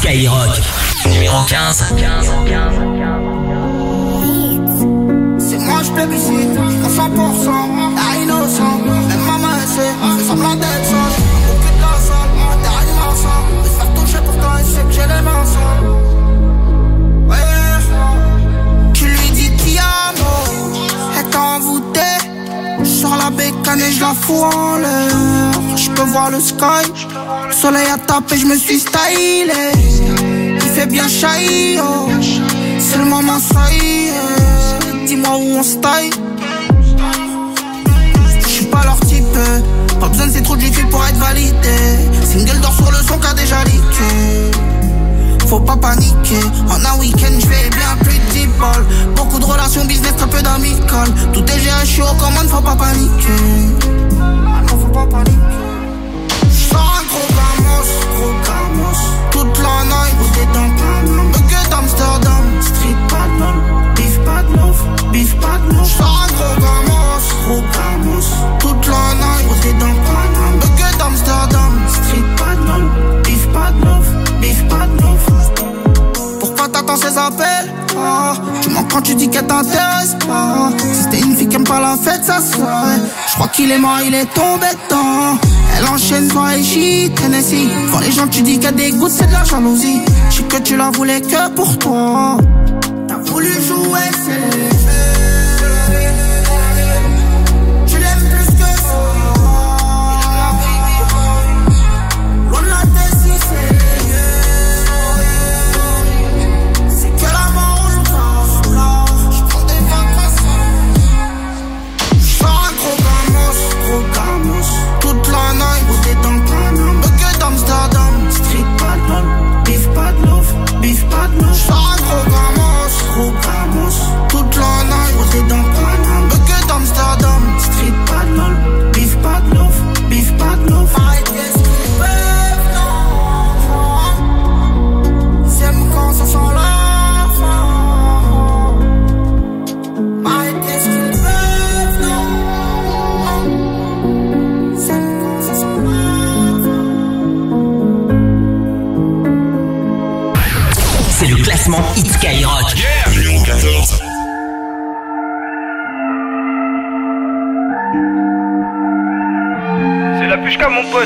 Skyrock. Numéro quinze. C'est moi je plébiscite, à cent pour cent, à innocent. Même maman elle sait, fait semblant d'être sage. Beaucoup de la salle, t'es animation. De se faire toucher pourtant elle sait que j'ai les mains sales. Ouais, tu lui dis ti amo, elle t'a envoûté. J'sors la bécane et j'la fous en l'air. J'peux voir le sky, le soleil a tapé, j'me suis stylé. Il fait bien chahi, oh. C'est le moment, ça y est. Dis-moi où on se taille. J'suis pas leur type, pas besoin de ces trous de véhicule pour être validé. Single d'or sur le son qu'a déjà leaké. Faut pas paniquer, en un week-end j'fais bien plus de dix balles. Beaucoup de relations business, très peu d'amical. Tout est géré, j'suis aux commandes, faut pas paniquer. Ah non, faut pas paniquer. J'sors un gros gamos, gros gamos. Toute la night, vous êtes dans Paname. Bucket d'Amsterdam, street bad love. Beef bad love, beef bad love. J'sors un gros gamos, gros gamos. Toute la night, vous êtes dans Paname. Bucket d'Amsterdam, street bad love. Beef bad love, beef bad love. Pourquoi t'attends ces appels? Ah, tu mens quand tu dis qu'elle t'intéresse pas. Si c'était une fille qui aime pas la fête, ça se ferait. J'crois qu'il est mort, il est tombé dedans. Elle enchaîne soirée shit, Tennessee. Quand les gens tu dis qu'il y a des gouttes, c'est de la jalousie. J'sais que tu la voulais que pour toi. T'as voulu jouer, c'est Hit Skyrock. Yeah. Numéro quatorze. C'est la pushka mon pote.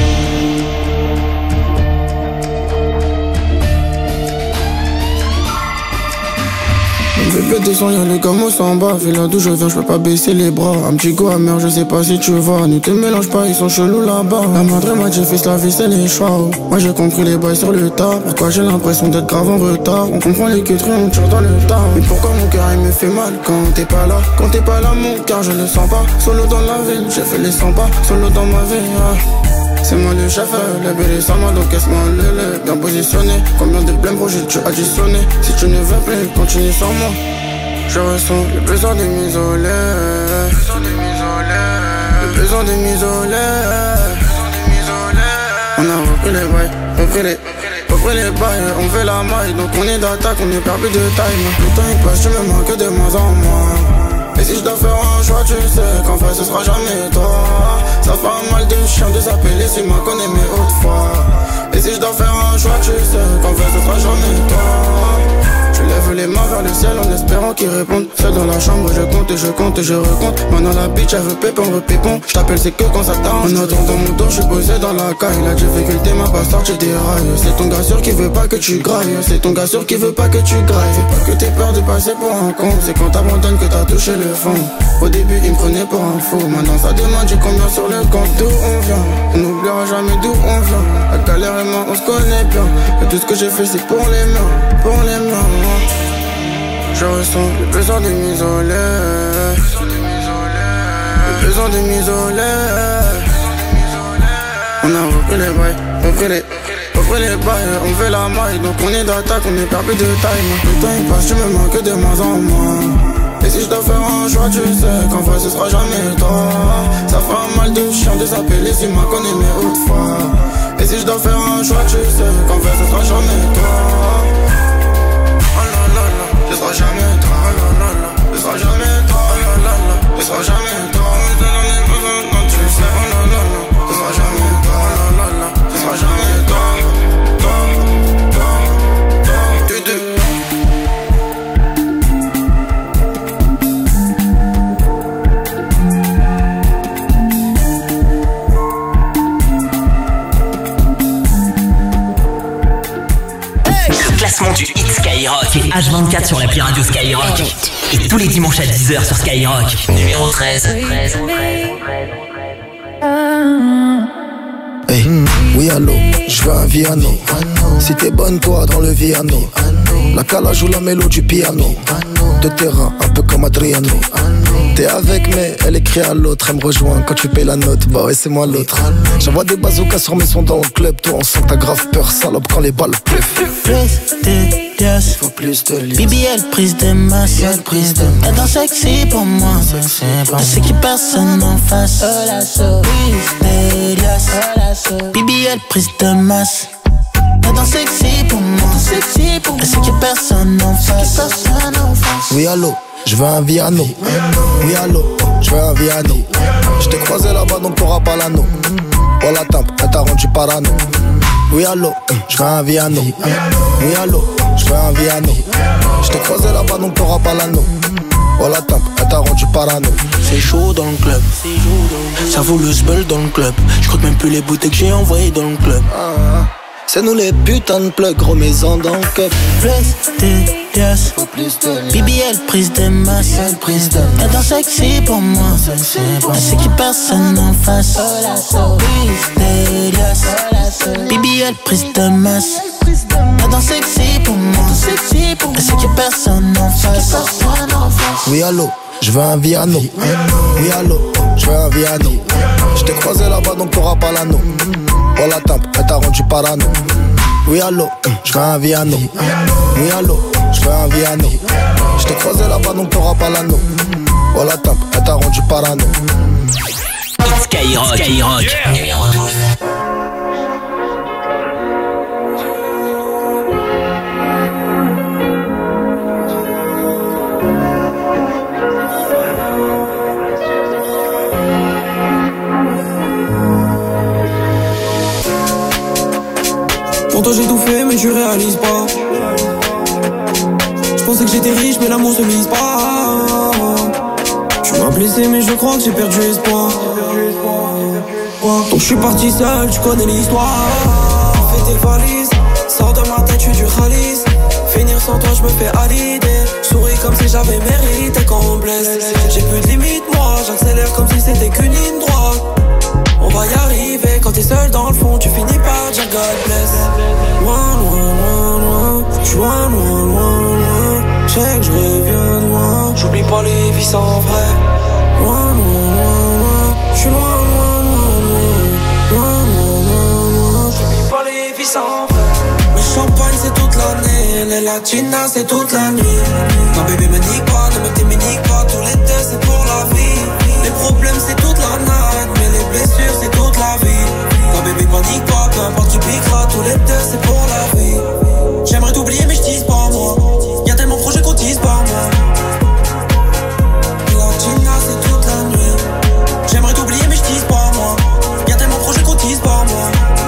Bébé descend, y'a le gamos en bas. Fais là d'où je viens, je peux pas baisser les bras. Un petit go amer, je sais pas si tu vois. Ne te mélange pas, ils sont chelous là-bas. La madre m'a dit fils, la vie c'est les choix. Moi j'ai compris les bails sur le tas. Pourquoi j'ai l'impression d'être grave en retard? On comprend les queuteries, on tire dans le tas. Mais pourquoi mon cœur il me fait mal quand t'es pas là? Quand t'es pas là mon cœur je le sens pas. Solo dans la ville, j'ai fait les cent pas. Solo dans ma vie, ah. C'est moi le chef, la belle est sans moi, donc casse-moi le lait. Bien positionné, combien de blêmes projets tu additionné? Si tu ne veux plus, continue sans moi. Je ressens le besoin de m'isoler. Le besoin de m'isoler. On a repris les bails, repris les, repris les bails. On fait la maille, donc on est d'attaque, on est perdu de taille. Le temps il passe, je me manque de moins en moins. Et si je dois faire un choix, tu sais qu'en fait ce sera jamais toi. Ça fait mal de chien de s'appeler si moi connais mes hautes fois. Et si je dois faire un choix, tu sais qu'en fait ce sera jamais toi. Je lève les mains vers le ciel en espérant qu'ils répondent. Seul dans la chambre, je compte et je compte et je recompte. Maintenant la bitch, elle veut pépon, repépon. Je t'appelle, c'est que quand ça t'arrange. En attendant mon tour, je suis posé dans la caille. La difficulté m'a pas sorti des rails. C'est ton gars sûr qui veut pas que tu grailles. C'est ton gars sûr qui veut pas que tu grailles. C'est pas que t'aies peur de passer pour un con. C'est quand t'abandonnes que t'as touché le fond. Au début, il me prenait pour un fou. Maintenant ça demande, j'ai combien sur le compte. D'où on vient, on n'oubliera jamais d'où on vient. La galère et moi, on se connaît bien. Et tout ce que j'ai fait, c'est pour les miens, pour les miens. Je ressens le besoin de m'isoler. Le besoin de m'isoler. On a repris les bails, repris les, repris les bails. On fait la maille, donc on est d'attaque, on est perdu de taille. Le temps il passe, je me manque de moins en moins. Et si je dois faire un choix, tu sais qu'en fait ce sera jamais toi. Ça fait mal de chien de s'appeler si moi connais mes hautes fois. Et si je dois faire un choix, tu sais qu'en fait ce sera jamais toi. Ce sera jamais toi, la la la. Ce sera jamais toi, la la la. Ce sera jamais toi, non tu sais, oh la la la. Ce sera jamais toi, la la la. Ce sera jamais toi, toi, toi. Skyrock. C'est H vingt-quatre sur l'appli radio Skyrock. Et tous les dimanches à dix heures sur Skyrock. Numéro treize. Hey, oui allô, je veux un Viano. Si t'es bonne toi dans le Viano, la cala joue la mélo du piano. De terrain, un peu comme Adriano. T'es avec mais elle écrit à l'autre. Elle me rejoint quand tu payes la note. Bah ouais c'est moi l'autre. J'envoie des bazookas sur mes sons dans le club. Toi on sent que t'as grave peur salope quand les balles pleuvent. Plus de liasses, faut plus de liasses. B B L prise de masse, prise de masse. Elle danse sexy pour moi. Je sais qu'il personne en face. Plus de liasses, B B L prise de masse. Elle danse sexy pour moi. Elle sait qu'il personne en face. Oui allô, je veux un Viano. Oui allô, je veux un Viano. Je t'ai croisé là-bas donc t'auras pas l'anneau. Oh la tempe, elle t'a rendu parano. Oui allô, je veux un Viano. Oui allô, je veux un Viano. Je t'ai croisé là-bas donc t'auras pas l'anneau. Oh la tempe, elle t'a rendu parano. C'est chaud dans le club, ça vaut le sbel dans le club. Je compte même plus les bouteilles que j'ai envoyées dans le club. Ah, c'est nous les putains de plugs, gros maison dans le cup. Plus de liasses, B B L prise de masse. Elle danse sexy pour moi. Elle sait qu'il personne en face. Plus de liasses, B B L prise de masse. Elle danse sexy pour moi. Elle sait qu'il personne en face. Oui allô, je veux un Viano. Oui allô, je veux un Viano. Je t'ai croisé là-bas donc t'auras pas l'anneau. Oh la tempe, elle t'a rendu parano. Oui allô, je veux un Viano. Oui allô, je veux un Viano. Je t'ai croisé là-bas donc t'auras pas l'anneau. Oh la tempe, elle t'a rendu parano. Skyrock, Skyrock. Yeah. Pour toi j'ai tout fait mais tu réalises pas. Je pensais que j'étais riche mais l'amour se mise pas. Tu m'as blessé mais je crois que j'ai perdu espoir. Donc je suis parti seul, tu connais l'histoire. Fais tes valises, sors de ma tête, je suis du Khalis. Finir sans toi je me fais à l'idée. Souris comme si j'avais mérité quand on blesse. J'ai plus de limite moi, j'accélère comme si c'était qu'une ligne droite. On va y arriver, quand t'es seul dans le fond, tu finis par dire God bless. Loin, loin, loin, loin, j'suis loin, loin, loin, loin. J'sais que je reviens de loin, j'oublie pas les vies sans vrai. Loin, loin, loin, loin, j'suis loin, loin, loin, loin. Loin, loin, loin, loin, j'oublie pas les vies sans vrai. Le champagne c'est toute l'année, les latinas c'est toute la nuit. Non bébé me nique pas, ne me t'éminique pas, tous les deux c'est pour la vie. Les problèmes c'est toute la night, mais les blessures c'est toute la vie. Non bébé panique pas, peu importe qui piquera, tous les deux c'est pour la vie. J'aimerais t'oublier mais je tease pas moi. Y'a tellement de projets qu'on tease par moi. Latina c'est toute la nuit. J'aimerais t'oublier mais je tease pas moi. Y'a tellement de projets qu'on tease par moi.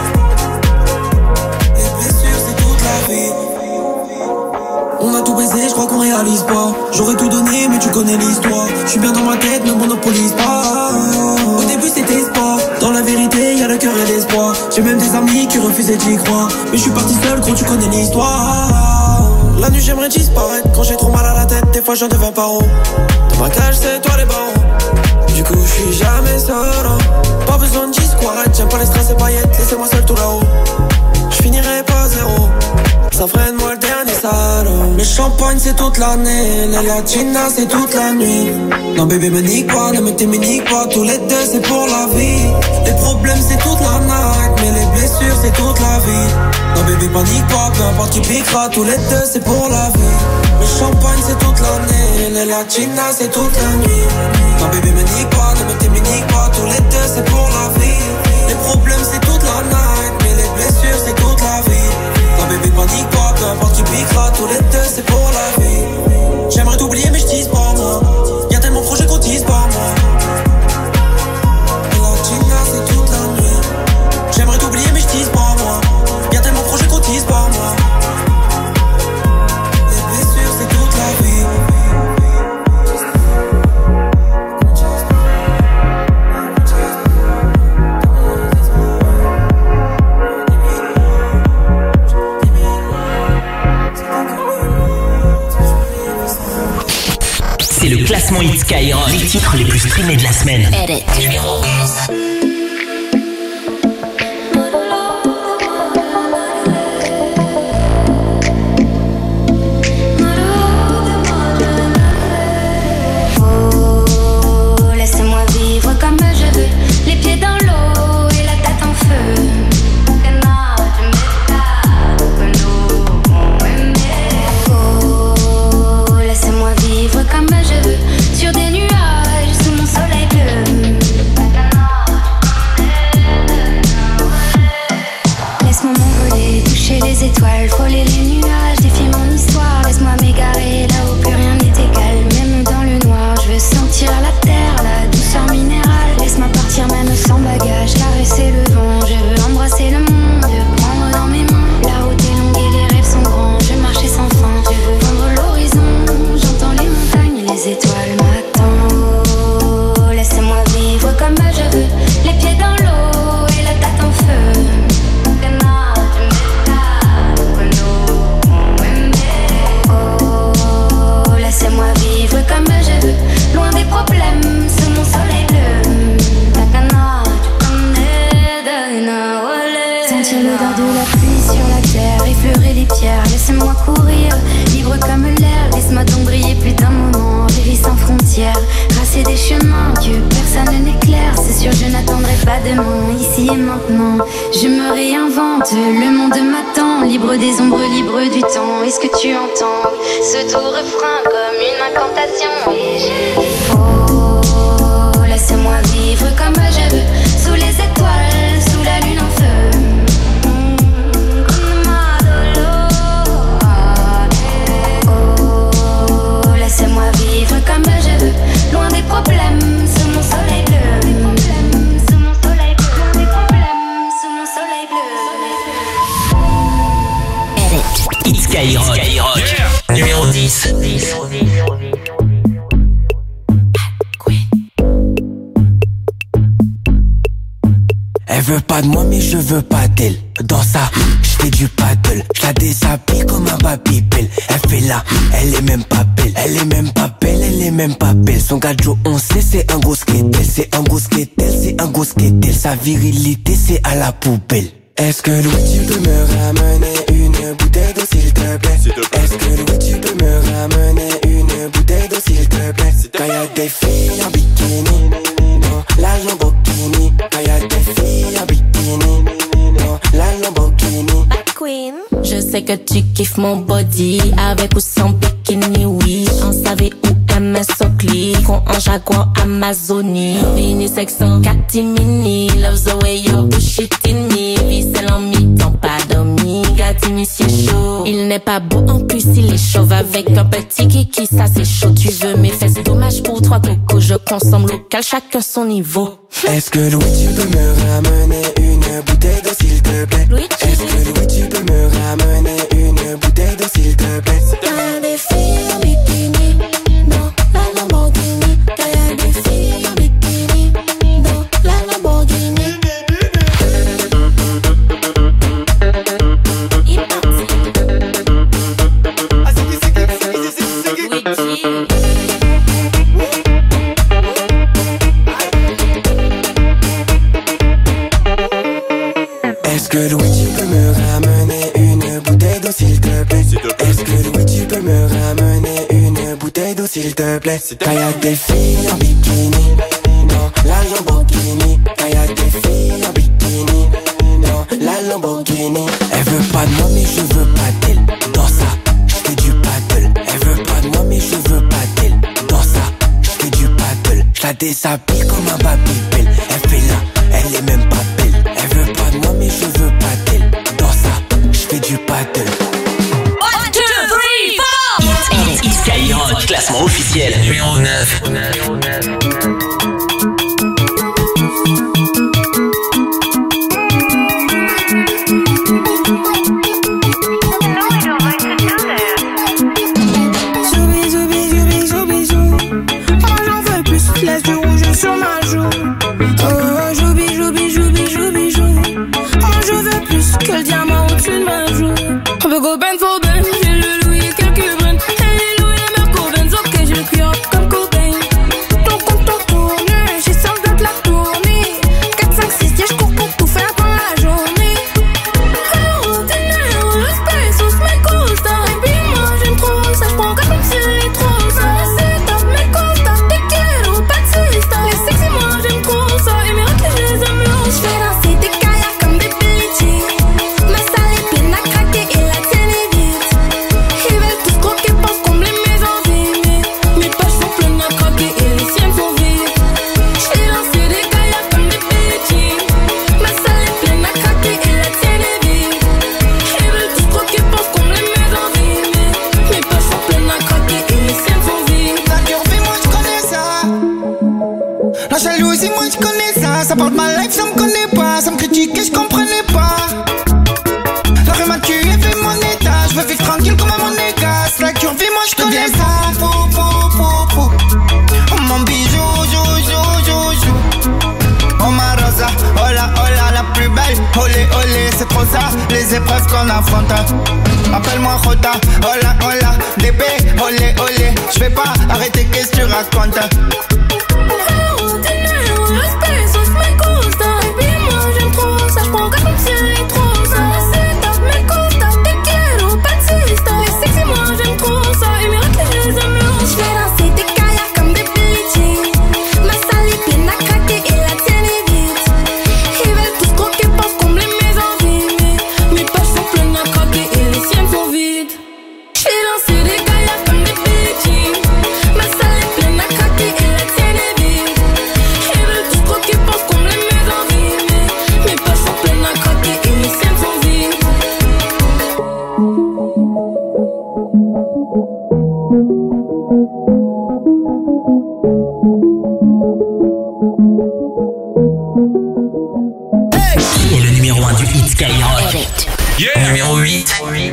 Les blessures c'est toute la vie. On a tout baisé, je crois qu'on réalise pas. J'aurais tout donné mais tu connais l'histoire. Je suis bien dans ma tête, ne monopolise pas. Au début c'était sport, dans la vérité y'a le cœur et l'espoir. J'ai même des amis qui refusaient d'y croire. Mais je suis parti seul, gros tu connais l'histoire. La nuit j'aimerais disparaître, quand j'ai trop mal à la tête. Des fois j'en deviens paro. Dans ma cage c'est toi les barons. Du coup je suis jamais seul. Pas besoin de discours, j'aime pas les stress et paillettes. Laissez-moi seul tout là-haut. Je finirai pas zéro. Ça freine moi le dernier salaud. Le champagne c'est toute l'année, les latinas c'est toute la nuit. Non bébé me nique pas, ne me t'éminique pas, tous les deux c'est pour la vie. Les problèmes c'est toute la night, mais les blessures c'est toute la vie. Non bébé panique pas, peu importe qui piquera, tous les deux c'est pour la vie. Le champagne c'est toute l'année, les latinas c'est toute la nuit. Non bébé me nique pas, ne me t'éminique pas, tous les deux c'est pour la vie. Les problèmes c'est toute la night, mais les blessures c'est toute la vie. Non bébé panique pas, peu importe qui piquera, tous les deux c'est pour la vie. J'aimerais t'oublier mais je tease pas moi. Y'a tellement de projets qu'on tease pas moi. Latina c'est toute la nuit. J'aimerais t'oublier mais je tease pas moi. Y'a tellement de projets qu'on tease pas moi. Les blessures c'est toute la vie. c'est le classement Hit Skyrock. Les titres les plus streamés de la semaine. Edit. Numéro onze. Comme je veux, les pieds dans l'eau et la tête en feu. Oh, laissez-moi vivre comme je veux, sur des nuages, sous mon soleil bleu. Laisse-moi m'envoler, toucher les étoiles, frôler les nuages, défier mon histoire. Laisse-moi m'égarer là où plus rien n'est égal. Même dans le noir, je veux sentir la terre, la douceur minérale. Laisse-moi partir même sans bagage, caresser le vent. Je veux embrasser le monde, prendre dans mes mains. La route est longue et les rêves sont grands. Je veux marcher sans fin, je veux vendre l'horizon. J'entends les montagnes et les étoiles m'attendent. Oh, laissez-moi vivre comme je veux, les pieds dans l'eau et la tête en feu. Oh, laissez-moi vivre comme je veux, loin des problèmes, sous mon soleil bleu. Sentir l'odeur de la pluie sur la terre, effleurer les pierres, laissez-moi courir, libre comme l'air. Laisse-moi donc briller plus d'un moment, j'ai vie sans frontières, tracer des chemins que personne n'éclaire. C'est sûr je n'attendrai pas demain, ici et maintenant. Je me réinvente, le monde m'attend, libre des ombres, libre du temps. Est-ce que tu entends ce doux refrain comme une incantation? Et j'ai dit oh, laissez-moi vivre comme je veux, sous les étoiles, sous la lune en feu. Oh, laissez-moi vivre comme je veux, loin des problèmes, sous mon soleil bleu. Sous mon soleil bleu, loin des problèmes, sous mon soleil bleu. Hit Skyrock. Skyrock. Yeah. Numéro dix. Elle veut pas de moi mais je veux pas d'elle. Dans ça, j'fais du paddle, j'la déshabille comme un babybel. Elle fait là, elle est même pas belle. Elle est même pas belle, elle est même pas belle. Son gadjo on sait c'est un gros skatel. C'est un gros skatel, c'est un gros skatel. Sa virilité c'est à la poubelle. Est-ce que Louis tu peux me ramener une bouteille d'eau s'il te plaît? Est-ce que Louis tu peux me ramener une bouteille d'eau s'il te plaît? Quand y'a des filles en bikini, non, la Lamborghini. Quand y'a des filles en bikini, non, la Lamborghini. Queen. Je sais que tu kiffes mon body, avec ou sans bikini, oui. En savait où M S au clic, on en Jaguar Amazonie. Unisex en catimini, loves the way you push it in me. Vicelle en mi-temps, pas dormi, gâti monsieur chaud. Il n'est pas beau en plus, il est chauve avec un petit kiki, ça c'est chaud. Tu veux mes fesses, dommage pour trois cocos, je consomme local, chacun son niveau. Est-ce que Louis tu peux me ramener une bouteille d'eau s'il te plaît? Est-ce que Louis tu peux me ramener une bouteille d'eau s'il te plaît? Y'a des filles en bikini, dans la Lamborghini. Y'a des filles en bikini, dans la Lamborghini. Est-ce que Louis tu peux me ramener une bouteille d'eau s'il te plaît? Est-ce que Louis tu peux me ramener une bouteille d'eau s'il te plaît? Quand y'a des filles en bikini, non, la Lamborghini. Quand y'a des filles en bikini, non, la Lamborghini. Elle veut pas de moi mais je veux pas d'elle. Dans ça, j'fais du paddle. Elle veut pas de moi mais je veux pas d'elle. Dans ça, j'fais du paddle. J'la déshabille comme un babybel. Elle fait là, elle est même pas belle. Elle veut pas de moi mais je veux pas d'elle. Dans ça, j'fais du paddle. one, two, three, four. Hit Skyrock, classement officiel numéro neuf. Zoubi, zoubi, zoubi, zoubi, zou. Oh, j'en veux plus, laisse du rouge sur ma joue. Oh, joubi, joubi, joubi, joubi, jou. Oh, je veux plus que le diamant au-dessus de ma joue. On peut go ben for ben, j'ai le Louis, quelques brunes. Et les Louis, les Merco, Benz, ok, j'ai le cuir comme cool. Ça parle de ma life, ça me connaît pas. Ça me critique et je comprenais pas. La rue m'a tué, fait mon état. Je veux vivre tranquille comme à mon état. La cure vie, moi je connais ça. Fou, fou, fou, fou. Oh mon bijou, jou, jou, jou, jou. Oh ma rosa, hola, hola, la plus belle. Olé, olé, c'est trop ça, les épreuves qu'on affronte. Appelle-moi Jota, hola, hola, D B, olé, olé. J'vais pas arrêter, qu'est-ce que tu racontes? Numéro huit.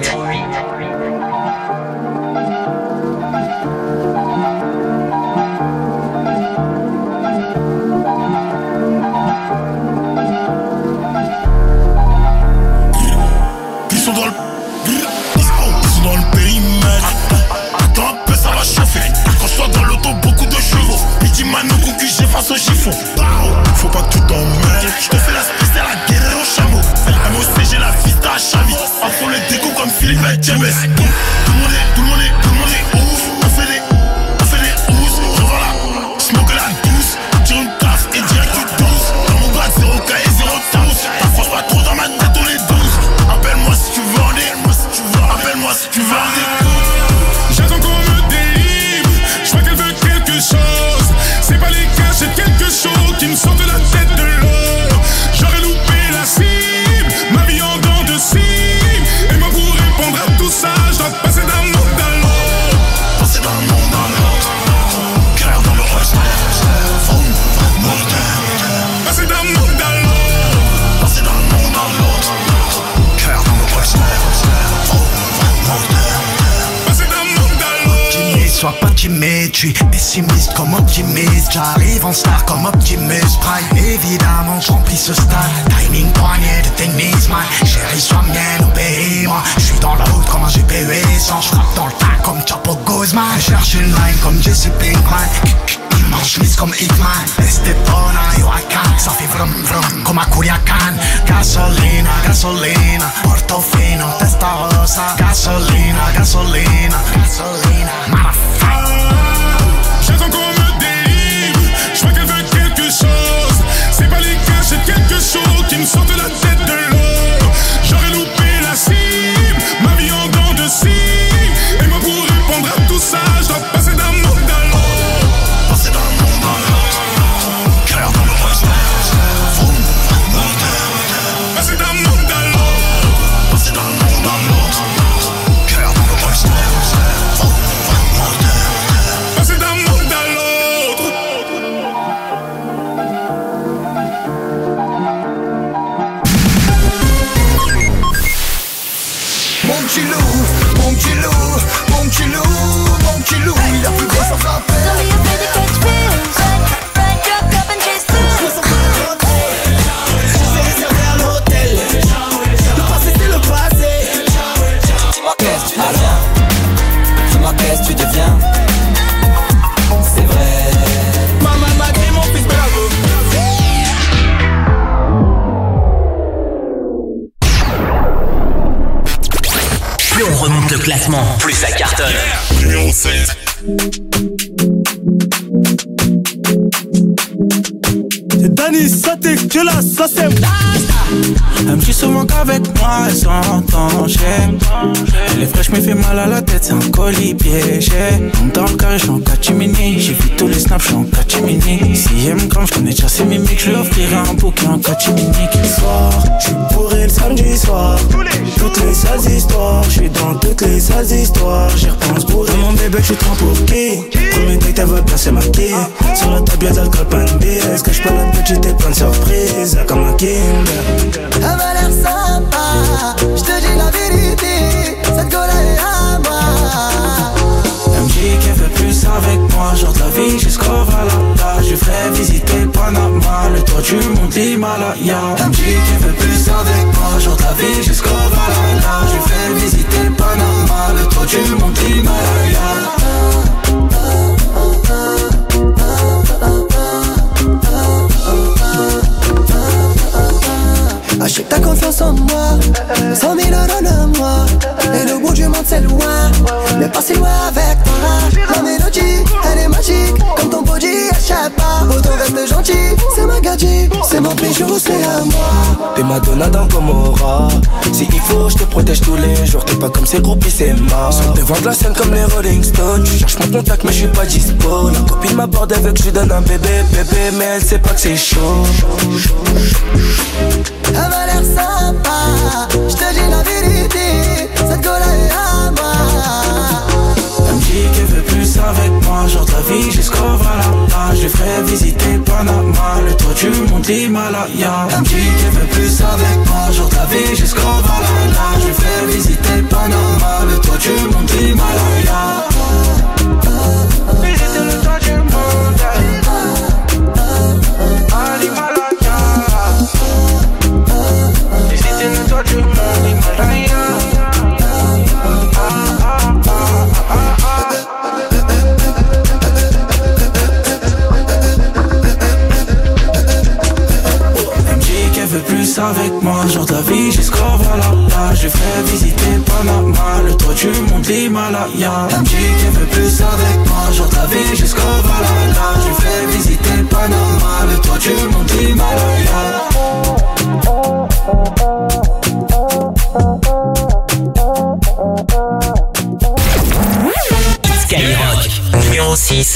Ils sont dans le... Ils sont dans le périmètre. Attends un peu, ça va chauffer. Quand je sois dans l'auto, beaucoup de chevaux. Pidi Mano, concu, j'efface au chiffon. Faut pas que tu t'emmêles. Je te fais la spéciale à guérir au chameau. M O C, j'ai la fista à Chavi. On fond le déco comme Philippe et James. Tout le monde est, tout le monde est, tout le monde est ouf. On fait des, on fait des housses. Revends la, smoke la douce. Tire une taf et direct tu douce. Dans mon bras, zéro K et zéro douce. T'approches pas trop dans ma tête, on est douze. Appelle-moi si tu veux en dire. Appelle-moi si tu veux en dire. J'attends qu'on me délivre. Je vois qu'elle veut quelque chose. C'est pas les cas, c'est quelque chose qui me sort de la tête de l'eau. J'aurais loupé la cible, ma vie en dents de cible. Et moi pour répondre à tout ça, je dois passer d'un monde à l'autre. Passer d'un monde à l'autre. Cœur dans le reste. Passer d'un monde à l'autre. Passer d'un monde à l'autre. Cœur dans le reste. Passer d'un monde à l'autre. Optimiste, sois pas timide, je suis pessimiste comme optimiste. J'arrive en star comme Optimus Prime. Évidemment, j'remplis ce stade. Timing poignet de tennis, man. Chérie, sois mienne, obéis-moi. J'suis dans la route comme un G P U sans. J'frappe dans le tas comme Chapo Guzman. Cherche une line comme Jesse Pinkman. Immense chemise comme Hitman. Estepona, Yoacan. Ça fait vrum vrum comme à Culiacan. Gasolina, gasolina. Portofino, testa rosa. Gasolina, gasolina, gasolina. Motherfucker. J'attends qu'on me délivre. Je vois qu'elle veut quelque chose. C'est pas les cas, c'est quelque chose qui me sort de la tête de l'eau. J'aurais loupé la cible, ma vie en dents de cible. Et moi pour répondre à tout ça, je dois passer d'un monde à l'autre. Passer d'un monde à l'autre. Cœur dans le reste. Passer d'un monde à l'autre. Passer d'un monde à l'autre. Cœur dans le reste. Passer d'un monde à l'autre. Mon petit loup, mon petit loup, mon petit loup, mon petit loup, il a plus gros sans frapper. C'est réservé à l'hôtel. Le passé c'est le passé. Dis-moi qu'est-ce que tu deviens. Dis-moi qu'est-ce que tu deviens. C'est vrai. Maman m'a dit mon fils bravo. Plus on remonte le classement, plus ça cartonne. Numéro sept. C'est Dani, ça t'es que là, ça c'est Elle me dit souvent qu'avec moi elle s'entend, j'aime. Elle est fraîche mais fait mal à la tête, c'est un colis piégé. Dans le carré, j'suis en catimini. J'ai vu tous les snaps, j'suis en catimini. Si elle me crame, j'connais déjà ses mimiques. J'lui offrirai un bouquet en catimini. Soir, j'suis bourré le samedi soir. Toutes les sales histoires, j'suis dans toutes les sales histoires. J'y repense bourré. Mon bébé, j'suis trop pour qui? Premier date qu'elle veut bien se maquiller. Sur la table y'a d'alcool, pas une bière. Est-ce que je peux la petite et plein de surprises, comme un Kinder. Elle m'a l'air sympa, je te dis la vérité, cette go là est à moi. Elle me dit qu'elle veut plus avec moi, genre de la vie jusqu'au Valhalla. Je lui ferai visiter Panama, le toit du monde l'Himalaya. Elle me dit qu'elle veut plus avec moi, genre de la vie jusqu'au Valhalla. Je lui ferai visiter Panama, le toit du monde l'Himalaya. Achète ta confiance en moi, cent mille euros de moi. Et le bout du monde c'est loin, mais pas si loin avec toi. La mélodie, elle est magique, comme ton body, achète pas. Autant reste gentil, c'est ma gadget, c'est mon bijou, c'est à moi. T'es Madonna dans Gomorrah. Si il faut, je te protège tous les jours. T'es pas comme ces groupies, c'est mort. Sur devant de la scène comme les Rolling Stones. Tu cherches mon contact, mais je suis pas dispo. La copine m'aborde avec, je lui donne un bébé, bébé, mais elle sait pas que c'est chaud. Elle m'a l'air sympa, je te dis la vérité, cette go là est à moi. Elle me dit qu'elle veut plus avec moi, genre de la vie jusqu'au Valhalla. Je lui ferai visiter Panama, le toit du monde l'Himalaya. Elle me dit qu'elle veut plus avec moi, genre de la vie jusqu'au Valhalla. Je lui ferai visiter Panama, le toit du monde l'Himalaya. Visiter le toit du monde à l'Himalaya. Visiter le toit du monde l'Himalaya. Veut plus avec moi, genre de la vie jusqu'au Valhalla. Je ferai visiter Panama, le toit du monde l'Himalaya. Elle me dit qu'elle veut plus avec moi, genre de la vie jusqu'au Valhalla. Je ferai visiter Panama, le toit du monde l'Himalaya. Skyrock, numéro six.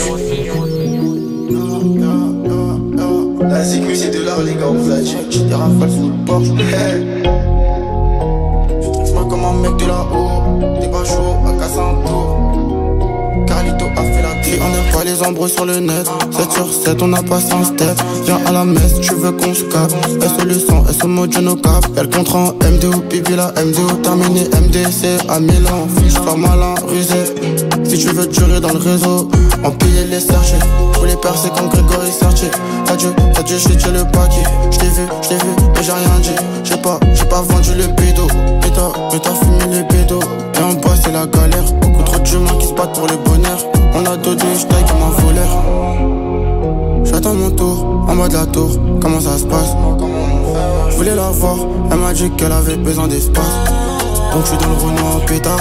La zigouille c'est de l'art les gars, on vous a dit que des rafales sous le Porsche. Hey. Je trouve pas comme un mec de là-haut, des pas chaud à Cassanto. Carlito a fait la vie, on n'aime pas les embrouilles sur le net. sept sur sept, on n'a pas un step. Viens à la messe, tu veux qu'on se capte. S O le sang, S O mode no cap. Y'a le contrat en M D O, Bibi la M D O terminé, M D C à Milan. Fiche pas malin, rusé. Si tu veux durer dans le réseau, empiler les sergés. Faut les percer comme Grégory Sertier. T'as dû, t'as dû jeter le paquet. J't'ai vu, j't'ai vu, mais j'ai rien dit. J'ai pas, j'ai pas vendu le bédo. Mais t'as, mais t'as fumé les bédos. Et en bas c'est la galère. Beaucoup trop d'humains qui se battent pour le bonheur. On a deux deux, j'taille comme un voleur. J'attends mon tour, en bas de la tour. Comment ça se passe? Je voulais la voir, elle m'a dit qu'elle avait besoin d'espace. Donc j'suis dans le Renault en pétard.